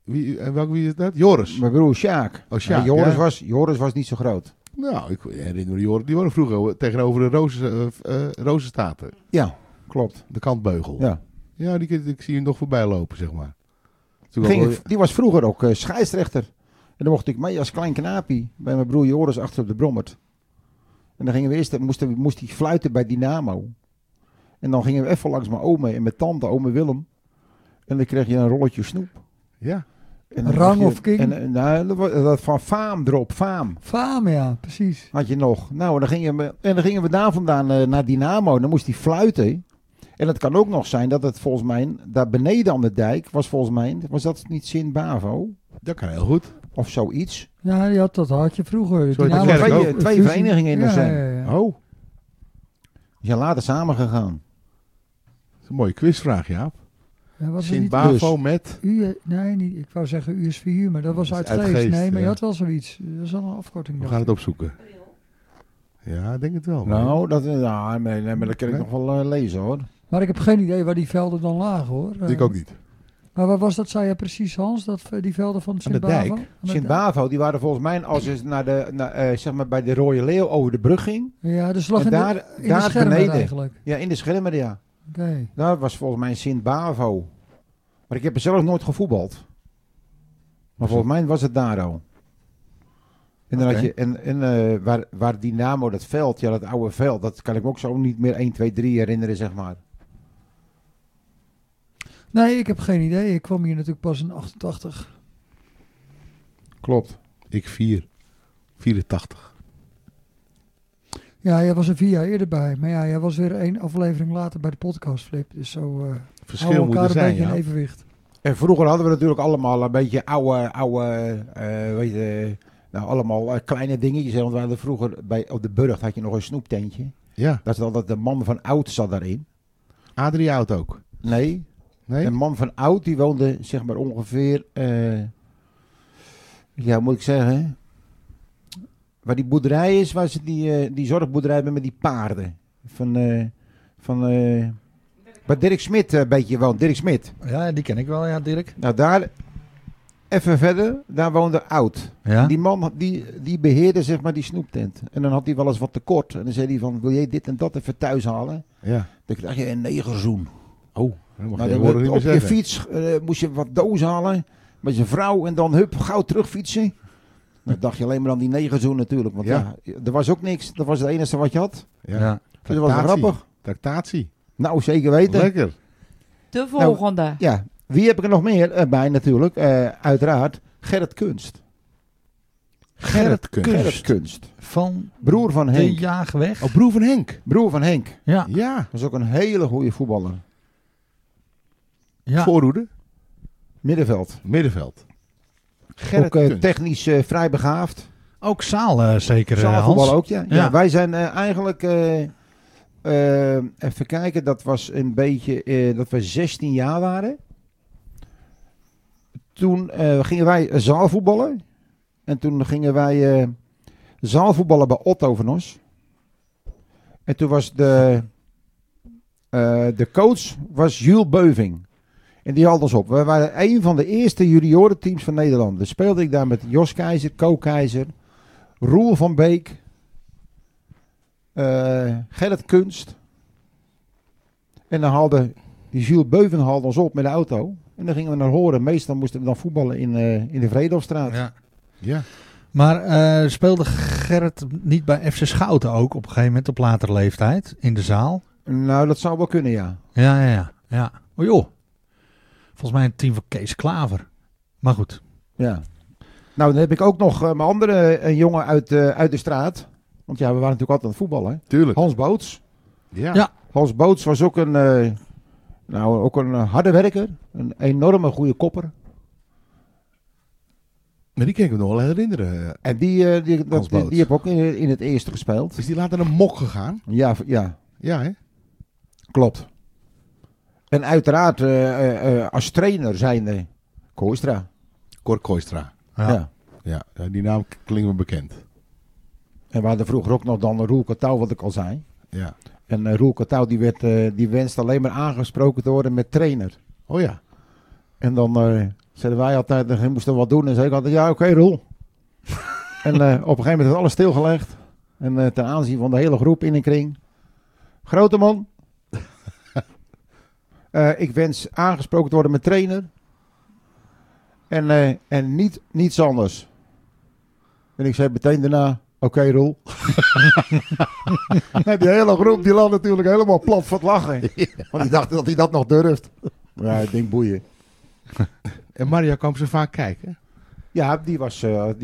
Wie is dat? Joris. Mijn broer Sjaak. Oh, Sjaak, Ja, ja. Joris was niet zo groot. Nou, ik herinner me Joris. Die woonde vroeger tegenover de Rozenstaten. Ja, klopt. De kantbeugel. Ja. Ja, ik zie hem nog voorbij lopen, zeg maar. Toen wel- Die was vroeger ook scheidsrechter. En dan mocht ik mee als klein knaapie bij mijn broer Joris achter op de Brommert. En dan gingen we eerst, moest hij fluiten bij Dynamo. En dan gingen we even langs mijn oma en mijn tante, ome Willem. En dan kreeg je een rolletje snoep. Ja. En dan Rang mocht of king? Nou, dat van faam erop, faam. Faam, ja, precies. Had je nog. Nou, dan gingen we daar vandaan naar Dynamo. Dan moest hij fluiten. En het kan ook nog zijn dat het volgens mij, daar beneden aan de dijk, was dat niet Sint-Bavo? Dat kan heel goed. Of zoiets. Ja, dat had je vroeger. Zo, Dynamo dat was kerk ook ook. Twee fusie. verenigingen in ja, de zin. ja, ja. Oh, Die zijn later samengegaan. dat is een mooie quizvraag, Jaap. Ja, was het Sint niet Bavo met... nee, niet, ik wou zeggen USVU, maar dat was Dat uit is uit Geest. Geest, Nee, maar ja. je had wel zoiets. Dat is al een afkorting. We dacht gaan het ik. opzoeken. Ja, ik denk het wel. Nou, nee, maar dat kan ik nog wel lezen hoor. Maar ik heb geen idee waar die velden dan lagen, hoor. Ik ook niet. Maar wat was dat, zei je precies, Hans? Die velden van Aan de Sint-Bavo? dijk. Sint-Bavo, die waren volgens mij, als je zeg maar bij de Rode Leeuw over de brug ging. Ja, dus lag En in daar- de daar schermen beneden. eigenlijk. Ja, in de schermen, ja. Oké. Daar was volgens mij Sint-Bavo. Maar ik heb er zelf nooit gevoetbald. Maar volgens mij was het daar al. En dan Oké. had je, waar Dynamo dat veld, ja dat oude veld, dat kan ik me ook zo niet meer 1, 2, 3 herinneren, zeg maar. Nee, ik heb geen idee. Ik kwam hier natuurlijk pas in 88. Klopt. Ik 84. Ja, jij was er 4 jaar eerder bij. Maar ja, jij was weer 1 aflevering later bij de podcast, Flip. Dus zo houden we Verschil moet elkaar er een zijn, beetje ja. in evenwicht. En vroeger hadden we natuurlijk allemaal een beetje allemaal kleine dingetjes. hè, Want we hadden vroeger op de Burgt had je nog een snoeptentje. Ja. Dat is altijd de man van oud zat daarin. Adrie Oud ook. Nee, Nee? een man van oud die woonde zeg maar ongeveer, ja hoe moet ik zeggen, waar die boerderij is, waar ze die zorgboerderij hebben met die paarden. Waar Dirk Smit een beetje woont, Dirk Smit. Ja, die ken ik wel, ja, Dirk. Nou daar, even verder, daar woonde oud. Ja? Die man die beheerde zeg maar die snoeptent. En dan had hij wel eens wat tekort. En dan zei hij van, wil jij dit en dat even thuis halen? Ja. Dan krijg je een negerzoen. Oh, dat mag Maar je dan tegenwoordig niet op meer je zeggen. fiets moest je wat doos halen met je vrouw en dan hup, gauw terugfietsen. Dan dacht je alleen maar aan die negerzoen natuurlijk. Want Ja. ja, er was ook niks. Dat was het enige wat je had. Ja. Ja. Dus dat was wel Tractatie. grappig. Tractatie. Nou, zeker weten. Lekker. De volgende. Ja, wie heb ik er nog meer bij natuurlijk? Uiteraard Gerrit Kunst. Gerrit Kunst. Gerrit Kunst. Van Broer van de Henk. Jaagweg. Oh, broer van Henk. Broer van Henk. Ja. Ja. Dat is ook een hele goede voetballer. Ja. Voorhoede. Middenveld. Middenveld. Gerrit Ook Kunst. technisch vrij begaafd. Ook Zaal zeker, Zaalvoetbal Hans. ook, ja. Ja. Ja, wij zijn eigenlijk... even kijken, dat was een beetje... dat we 16 jaar waren. Toen gingen wij zaalvoetballen. En toen gingen wij zaalvoetballen bij Otto van Os. En toen was de coach was Jules Beuving. En die haalde ons op. We waren een van de eerste juniorenteams van Nederland. Dus speelde ik daar met Jos Keizer, Co Keizer, Roel van Beek, Gerrit Kunst. En dan haalde die Jules Beuving haalde ons op met de auto. En dan gingen we naar Horen. Meestal moesten we dan voetballen in de Vredelstraat. Ja. Ja. Maar speelde Gerrit niet bij FC Schouten ook op een gegeven moment op latere leeftijd in de zaal? Nou, dat zou wel kunnen, ja. Ja. Oh joh. Volgens mij een team van Kees Klaver. Maar goed. Ja. Nou, dan heb ik ook nog mijn andere een jongen uit de straat. Want ja, we waren natuurlijk altijd aan het voetballen. Tuurlijk. Hans Boots. Ja. Ja. Hans Boots was ook een harde werker. Een enorme goede kopper. Maar die kan ik me nog wel herinneren. En die Hans Boots. heb ook in het eerste gespeeld. Is die later naar Mok gegaan? Ja, Ja, hè? klopt. En uiteraard als trainer zijnde Kooistra. Cor Kooistra. Ja. Ja, die naam klinkt me bekend. En we hadden vroeger ook nog dan Roel Katouw, wat ik al zei. Ja. En Roel Katouw die wenste alleen maar aangesproken te worden met trainer. Oh ja. En dan zeiden wij altijd, we moesten wat doen. En zei ik altijd, ja oké, Roel. En op een gegeven moment is alles stilgelegd. En ten aanzien van de hele groep in een kring. Grote man. Ik wens aangesproken te worden met trainer. En niets anders. En ik zei meteen daarna, oké, Roel. En die hele groep die lag natuurlijk helemaal plat van het lachen. Want die dacht dat hij dat nog durft. Ja, ik denk boeien. En Maria kwam ze vaak kijken? Ja, die was Van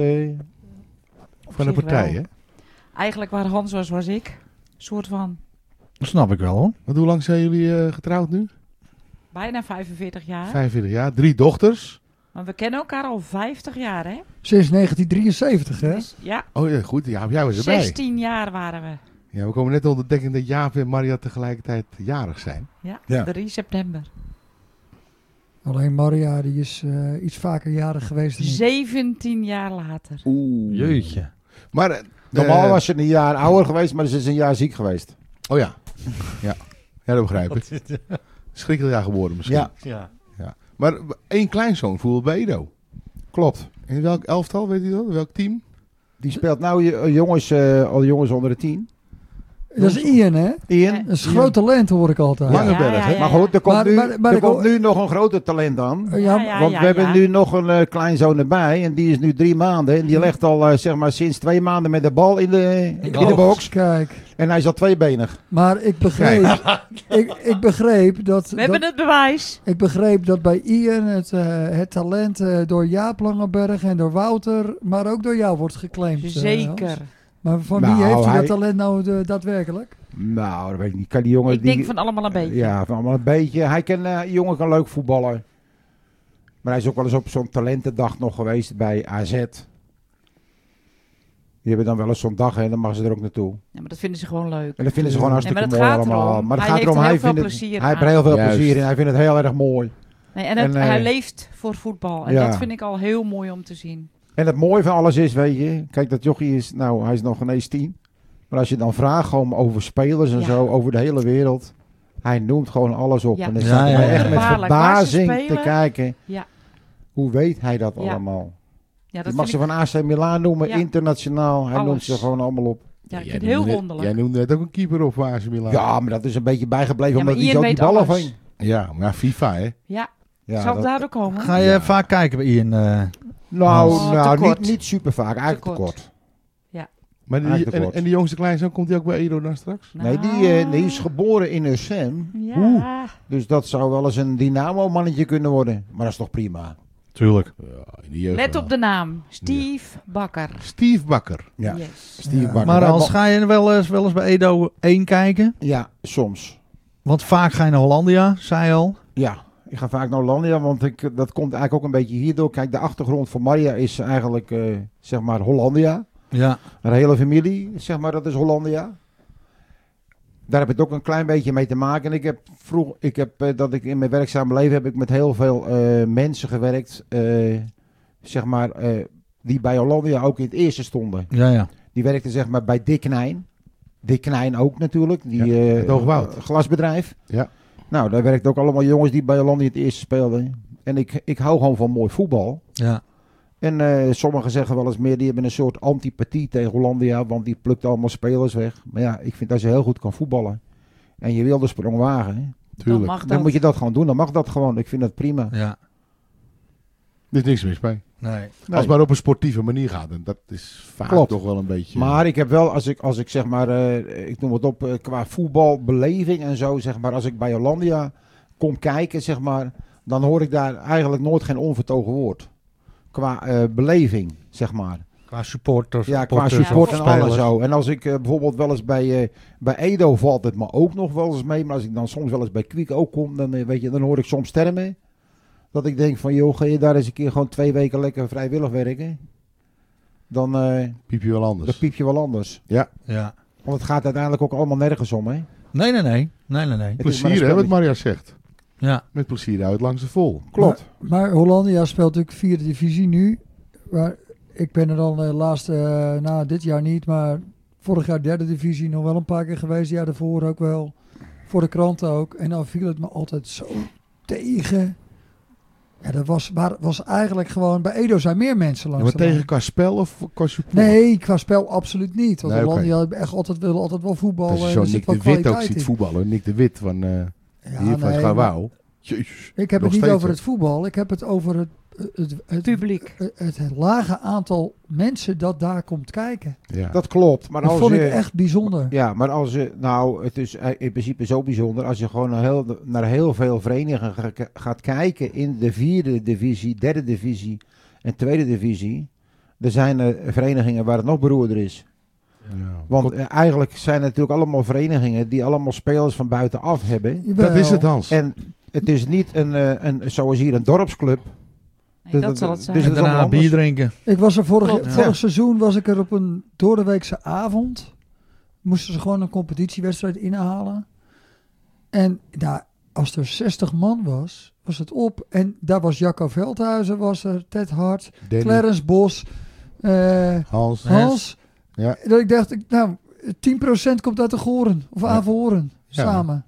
de zich partij, wel. hè? Eigenlijk waar Hans was, was ik. Soort van Dat snap ik wel hoor. Want hoe lang zijn jullie getrouwd nu? bijna 45 jaar. 45 jaar. 3 dochters. Maar we kennen elkaar al 50 jaar, hè? Sinds 1973, hè? Dus, ja, Oh ja, goed. Ja, jij was erbij. 16 jaar waren we. Ja, we komen net onder de dekking dat Jaap en Maria tegelijkertijd jarig zijn. Ja. 3 september. Alleen Maria, die is iets vaker jarig geweest dan ik. 17 jaar later. Oeh. Jeetje. Maar Normaal was ze een jaar ouder geweest, maar ze is een jaar ziek geweest. Oh ja. Ja, dat begrijp ik. Schrikkeljaar geworden misschien. Ja, Maar één kleinzoon voelde bij Edo. klopt. In welk elftal, weet u dat? Welk team? Die speelt nou al jongens onder de 10. Dat is Ian, hè? Ian. Dat is een groot talent, hoor ik altijd. Langeberg, Ja, hè? ja, Maar ja. goed, er komt, Maar er ik komt hoor- nu nog een groter talent aan. Ja, Want we hebben nu nog een kleinzoon erbij. En die is nu 3 maanden. En die legt al zeg maar sinds 2 maanden met de bal in de box. Kijk, En hij is al tweebenig. maar ik begreep, ik begreep dat... We hebben het bewijs. Ik begreep dat bij Ian het talent door Jaap Langeberg en door Wouter, maar ook door jou wordt geclaimd. Zeker. Hans. Maar van Nou, wie heeft hij hij- dat talent nou daadwerkelijk? Nou, dat weet ik niet. Kan die jongen... Ik denk van allemaal een beetje. Ja, van allemaal een beetje. Die jongen kan leuk voetballen. Maar hij is ook wel eens op zo'n talentendag nog geweest bij AZ. Die hebben dan wel eens zo'n dag en dan mag ze er ook naartoe. Ja, maar dat vinden ze gewoon leuk. En dat vinden ze gewoon hartstikke maar dat mooi gaat allemaal. erom. Maar het Hij gaat heeft erom, er heel hij veel vindt het, plezier hij heeft er aan. heel veel Juist. plezier in. Hij vindt het heel erg mooi. Nee, en En, hij leeft voor voetbal. En ja. dat vind ik al heel mooi om te zien. En het mooie van alles is, weet je, kijk dat jochie is, nou hij is nog ineens 10. Maar als je dan vraagt gewoon over spelers en Ja. zo, over de hele wereld. Hij noemt gewoon alles op. Ja. En dan Ja, staat ja, hij ja. echt met Wonderbaarlijk. Waar ze verbazing te spelen. kijken. Ja. Hoe weet hij dat Ja. allemaal? Ja, Je dat mag vind ze ik, van AC Milan noemen, Ja. internationaal. Hij Alles. noemt ze gewoon allemaal op. ja, ik Jij vind het heel noemde net- wonderlijk. Jij noemde net ook een keeper op AC Milan. Ja, maar dat is een beetje bijgebleven Ja, maar omdat hij Ian zo die weet ballen alles. ving. Ja, maar FIFA, hè? Ja, Ja, zal dat- het daardoor komen? Ga je Ja. vaak kijken bij Ian? nou, Oh, nou te kort. niet super vaak, eigenlijk te kort. kort. Maar Eigenlijk en wordt. die jongste kleinzoon, komt hij ook bij Edo dan straks? Nee, die is geboren in Ussem. Ja. Dus dat zou wel eens een Dynamo-mannetje kunnen worden. Maar dat is toch prima. Tuurlijk. Ja, in de jeugd Let wel. op de naam. Steve Bakker. Steve Bakker. Ja, Yes. Steve Ja. Bakker. Maar Wij als mo- ga je wel eens bij Edo 1 kijken? Ja, soms. Want vaak ga je naar Hollandia, zei je al. Ja, ik ga vaak naar Hollandia, want dat komt eigenlijk ook een beetje hierdoor. Kijk, de achtergrond van Maria is eigenlijk, zeg maar, Hollandia. Ja. Haar hele familie, zeg maar, dat is Hollandia. Daar heb ik het ook een klein beetje mee te maken. En dat ik in mijn werkzame leven heb ik met heel veel mensen gewerkt, zeg maar, die bij Hollandia ook in het eerste stonden. Ja. Die werkte zeg maar bij Dick Knijn. Dick Knijn ook natuurlijk, die Ja, het Hoogwoud. glasbedrijf. Ja. Nou, daar werkten ook allemaal jongens die bij Hollandia het eerste speelden. En ik hou gewoon van mooi voetbal. Ja. En sommigen zeggen wel eens meer, die hebben een soort antipathie tegen Hollandia, want die plukt allemaal spelers weg. Maar ja, ik vind dat je heel goed kan voetballen. En je wil de sprong wagen, hè, Dan Tuurlijk. mag dan dat. moet je dat gewoon doen. Dan mag dat gewoon. Ik vind dat prima. Ja. Er is niks mis bij. Nee. Nee. Als het maar op een sportieve manier gaat. En dat is vaak Klopt. toch wel een beetje... Maar ik heb wel, als ik zeg maar, ik noem het op, qua voetbalbeleving en zo, zeg maar, als ik bij Hollandia kom kijken, zeg maar, dan hoor ik daar eigenlijk nooit geen onvertogen woord. Qua beleving, zeg maar. Qua supporters. Ja, qua supporters support of en alles spelers. zo. En als ik bijvoorbeeld wel eens bij Edo valt het me ook nog wel eens mee, maar als ik dan soms wel eens bij Kwiek ook kom, dan, weet je, dan hoor ik soms termen. Dat ik denk van, joh, ga je daar eens een keer gewoon 2 weken lekker vrijwillig werken? Dan Piep je wel anders. piep je wel anders. Ja. Want het gaat uiteindelijk ook allemaal nergens om, hè? Nee. Het is maar Plezier, een hè, spelletje. wat Maria zegt. Ja. Met plezier uit langs de vol. Klopt. Maar Hollandia speelt natuurlijk 4e divisie nu. Maar ik ben er dan dit jaar niet, maar vorig jaar 3e divisie nog wel een paar keer geweest. Ja, daarvoor ook wel. Voor de kranten ook. En dan viel het me altijd zo tegen. Ja, dat was eigenlijk gewoon... Bij Edo zijn meer mensen Ja, langs maar de lijn. tegen qua spel of qua support? Nee, qua spel absoluut niet. Want Nee, Hollandia hebben echt altijd wel voetballen. Dat is en zo er zit Nick wel de Wit ook kwaliteit ziet in. voetballen. Nick de Wit van Ja, hier van nee, Schouwouw. Jezus. Ik heb Nog het niet steeds, over hè? het voetbal. Ik heb het over het Publiek. het lage aantal mensen dat daar komt kijken. Ja. Dat klopt. Maar Dat als vond je, ik echt bijzonder. Ja, maar als je... Nou, het is in principe zo bijzonder. Als je gewoon naar heel veel verenigingen gaat kijken in de 4e divisie, 3e divisie en 2e divisie. Er zijn verenigingen waar het nog beroerder is. Ja. Want eigenlijk zijn het natuurlijk allemaal verenigingen die allemaal spelers van buitenaf hebben. Dat is het, Hans. En het is niet zoals hier een dorpsclub. Nee, dat zal het zijn. dus En het is daarna allemaal bier anders. drinken. Ik was er Klopt. vorig seizoen was ik er op een doordeweekse avond. Moesten ze gewoon een competitiewedstrijd inhalen. En nou, als er 60 man was het op. En daar was Jacco Veldhuizen, was er, Ted Hart, Danny, Clarence Bos, Hans. Hans. Ja. Dat ik dacht, 10% komt uit de Goren of Ja. Averhoorn Ja. samen.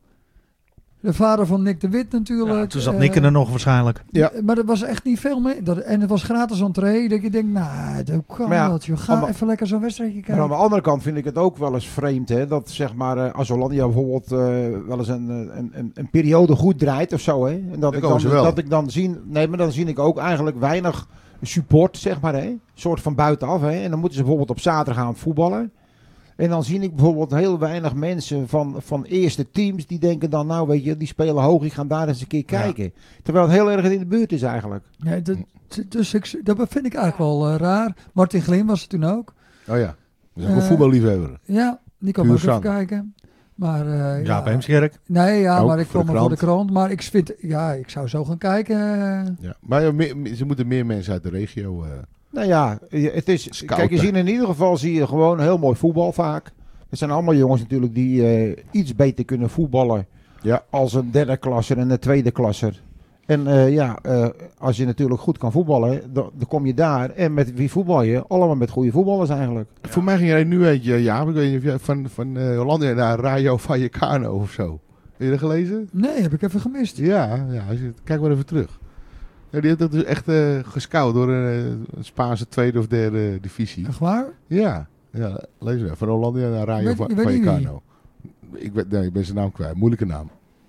De vader van Nick de Wit natuurlijk. Ja, toen zat Nick er nog waarschijnlijk. Ja. Maar er was echt niet veel mee. En het was gratis entree. Dat je denkt, nou, dat kan Maar ja, dat, joh. Ga allemaal- even lekker zo'n wedstrijdje Maar aan kijken. de andere kant vind ik het ook wel eens vreemd, hè, dat zeg maar als Hollandia bijvoorbeeld wel eens een periode goed draait of zo, hè, en Dan komen ze wel. dat ik dan zie, nee, maar dan zie ik ook eigenlijk weinig support, zeg maar, hè, soort van buitenaf, hè, en dan moeten ze bijvoorbeeld op zaterdag gaan voetballen. En dan zie ik bijvoorbeeld heel weinig mensen van eerste teams die denken dan, nou weet je, die spelen hoog, ik ga daar eens een keer kijken. Terwijl het heel erg in de buurt is eigenlijk. Ja, dus dat vind ik eigenlijk wel raar. Martin Glim was er toen ook. Oh ja. Dat is ook een Eh, voetballiefhebber. Ja, die kwam Puur ook even zang. kijken. Maar Ja, Heemskerk. Nee, ja, Ook maar ik voor de kwam maar voor de krant. Maar ik vind, ja, ik zou zo gaan kijken. Ja. Maar ja, ze moeten meer mensen uit de regio... Nou ja, het is, Scouten. kijk, je ziet in ieder geval zie je gewoon heel mooi voetbal vaak. Er zijn allemaal jongens natuurlijk die iets beter kunnen voetballen Ja. als een derde klasser en een tweede klasser. En als je natuurlijk goed kan voetballen, dan kom je daar. En met wie voetbal je? Allemaal met goede voetballers eigenlijk. Voor mij ging er nu eentje, ja, ik weet niet of jij van Hollandia naar Rayo Vallecano of zo. Heb je dat gelezen? Nee, heb ik even gemist. Ja, kijk maar even terug. Ja, die heeft dat dus echt gescout door een Spaanse tweede of derde divisie. Echt waar? Ja, lees maar. Van Hollandia naar Rayo Weet- je weet niet Vallecano. Ik ben zijn naam kwijt. Moeilijke naam.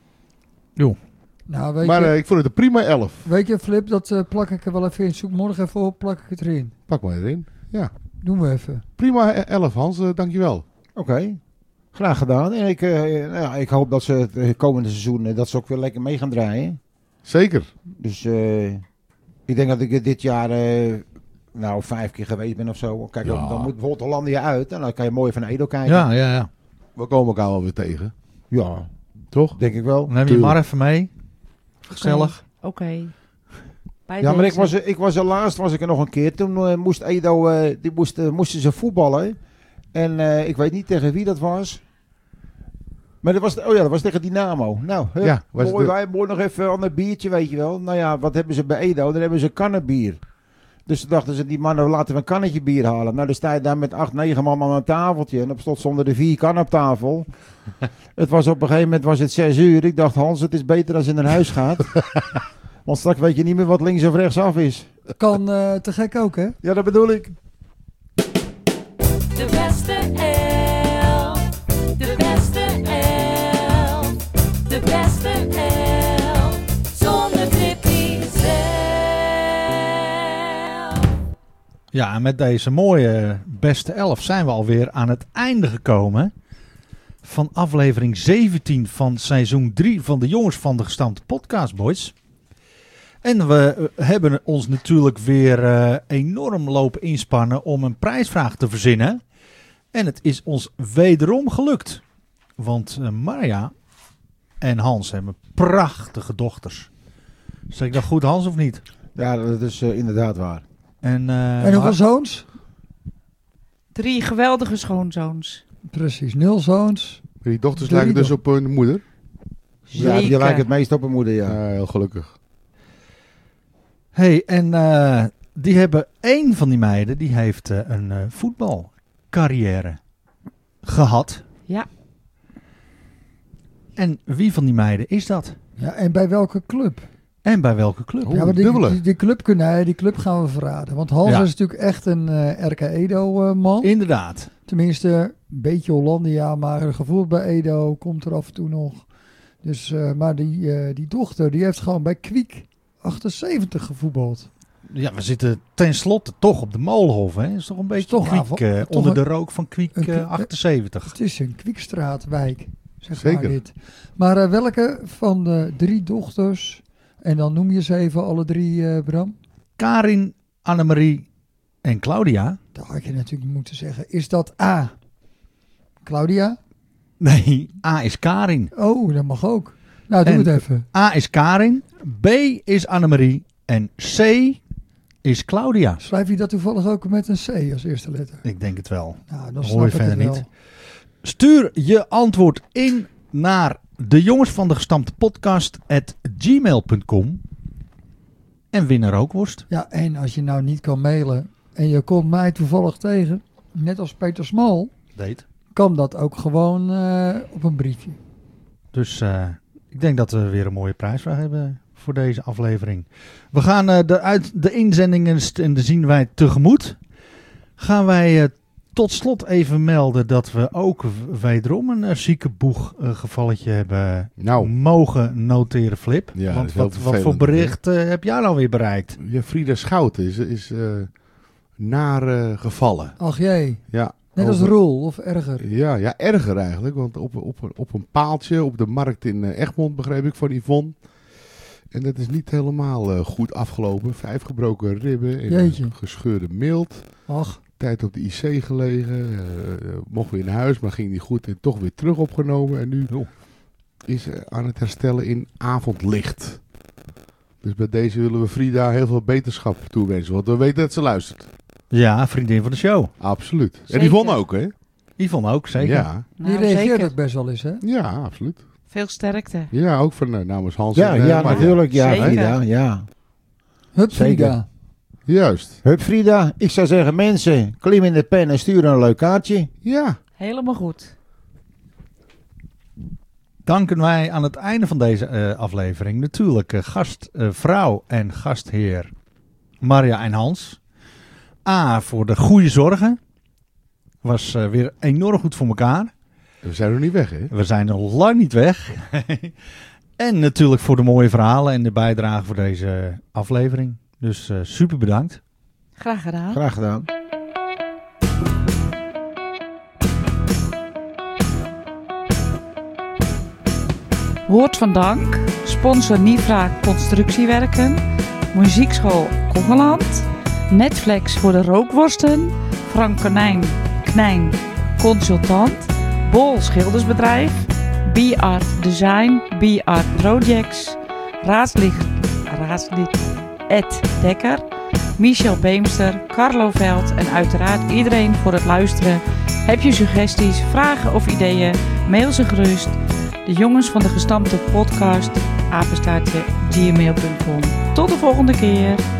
Nou, weet, Maar je, ik vond het een prima 11. weet je, Flip, dat plak ik er wel even in. Zoek morgen even op, plak ik het erin. Pak maar erin. Ja. Doen we even. Prima 11 Hans, dankjewel. Oké, graag gedaan. En ik hoop dat ze het komende seizoen dat ze ook weer lekker mee gaan draaien. Zeker. Dus ik denk dat ik dit jaar 5 keer geweest ben of zo. Kijk, Ja. dan moet bijvoorbeeld Hollandia uit en dan kan je mooi van Edo kijken. Ja. We komen elkaar wel weer tegen. Ja, Toch? denk ik wel. Dan neem je maar even mee. Gezellig. Oké. Bij Ja, maar deze. ik was er laatst was ik er nog een keer. Toen moest Edo, moesten ze voetballen. En ik weet niet tegen wie dat was. Maar dat was tegen Dynamo. Nou, hup, Ja, was mooi, de- wij mooi nog even aan een biertje, weet je wel. Nou ja, wat hebben ze bij Edo? Dan hebben ze kannenbier. Dus toen dachten ze, die mannen, laten we een kannetje bier halen. Nou, dan sta je daar met 8, 9 man aan een tafeltje. En op slot stonden er 4 kannen op tafel. Het was op een gegeven moment was het 6 uur. Ik dacht, Hans, het is beter als je naar huis gaat. Want straks weet je niet meer wat links of rechts af is. Kan te gek ook, hè? Ja, dat bedoel ik. De beste elf. De beste elf. De beste elf. Zonder Tippy zelf. Ja, en met deze mooie beste 11 zijn we alweer aan het einde gekomen van aflevering 17 van seizoen 3 van de Jongens van de Gestampte Podcast, boys. En we hebben ons natuurlijk weer enorm lopen inspannen om een prijsvraag te verzinnen. En het is ons wederom gelukt. Want Marja en Hans hebben prachtige dochters. Zeg ik dat goed, Hans, of niet? Ja, dat is inderdaad waar. En hoeveel zoons? 3 geweldige schoonzoons. Precies, 0 zoons. Die dochters 3 lijken dus op hun moeder. Ja, die lijkt het meest op een moeder, ja. Ja, heel gelukkig. Hey, en die hebben één van die meiden, die heeft een voetbalcarrière gehad. Ja. En wie van die meiden is dat? Ja, en bij welke club? En bij welke club? Oh, Ja, maar dubbele. die club gaan we verraden. Want Hans Ja. is natuurlijk echt een RK Edo-man. Inderdaad. Tenminste, een beetje Hollandia, maar een gevoel bij Edo komt er af en toe nog. Dus, maar die dochter, die heeft gewoon bij Kwiek 78 gevoetbald. Ja, we zitten tenslotte toch op de Molenhof, hè? Is toch een beetje toch Kwiek, toch onder een- de rook van Kwiek een- 78. Het is een Kwiekstraatwijk, zeg Zeker. maar dit. Maar welke van de 3 dochters, en dan noem je ze even alle 3, Bram. Karin, Annemarie en Claudia. Dat had je natuurlijk moeten zeggen. Is dat A, Claudia? Nee, A is Karin. Oh, dat mag ook. Nou, doe En- het even. A is Karin, B is Annemarie en C is Claudia. Schrijf je dat toevallig ook met een C als eerste letter? Ik denk het wel. Nou, dan Hoor snap je ik het verder wel. niet. Stuur je antwoord in naar de Jongens van de Gestampte Podcast @gmail.com en win een rookworst. Ja, en als je nou niet kan mailen en je komt mij toevallig tegen, net als Peter Smal, Deed. kan dat ook gewoon op een briefje. Dus ik denk dat we weer een mooie prijsvraag hebben voor deze aflevering. We gaan de inzendingen en de zien wij tegemoet. Gaan wij tot slot even melden dat we ook wederom een ziekenboeg-gevalletje hebben Nou. mogen noteren, Flip. Ja, dat Want is heel wat voor vervelend, bericht heb jij nou weer bereikt? Ja, Frida Schouten is naar gevallen. Ach jee, Ja, net als over- Roel of erger. Ja, erger eigenlijk. Want op een paaltje op de markt in Egmond, begreep ik, van Yvonne. En dat is niet helemaal goed afgelopen. 5 gebroken ribben en Jeetje. een gescheurde milt. Ach, Tijd op de IC gelegen. Mocht weer naar huis, maar ging niet goed. En toch weer terug opgenomen. En nu is ze aan het herstellen in avondlicht. Dus bij deze willen we Frida heel veel beterschap toewensen. Want we weten dat ze luistert. Ja, vriendin van de show. Absoluut. En Zeker. Yvonne ook, hè? Yvonne ook, zeker. Ja, die Nou, reageert zeker. ook best wel eens, hè? ja, absoluut. Veel sterkte. Ja, ook van namens Hans. Ja, en, ja, Marja. natuurlijk. Ja, Zeker. Frida. Ja. Hup, Zeker. Frida. Juist. Hup, Frida. Ik zou zeggen, mensen, klim in de pen en stuur een leuk kaartje. Ja. Helemaal goed. Danken wij aan het einde van deze aflevering natuurlijk gastvrouw en gastheer Marja en Hans. A, voor de goede zorgen. Was weer enorm goed voor elkaar. We zijn nog niet weg, hè? We zijn nog lang niet weg. En natuurlijk voor de mooie verhalen en de bijdrage voor deze aflevering. Dus super bedankt. Graag gedaan. Graag gedaan. Woord van dank. Sponsor Nifra Constructiewerken. Muziekschool Kongeland. Netflix voor de rookworsten. Frank Knijn Consultant. Bol Schildersbedrijf. B-Art Design. B-Art Projects. Raadslid Ed Dekker. Michel Beemster, Carlo Veld en uiteraard iedereen voor het luisteren. Heb je suggesties, vragen of ideeën? Mail ze gerust. De jongens van de gestampte podcast @gmail.com. Tot de volgende keer.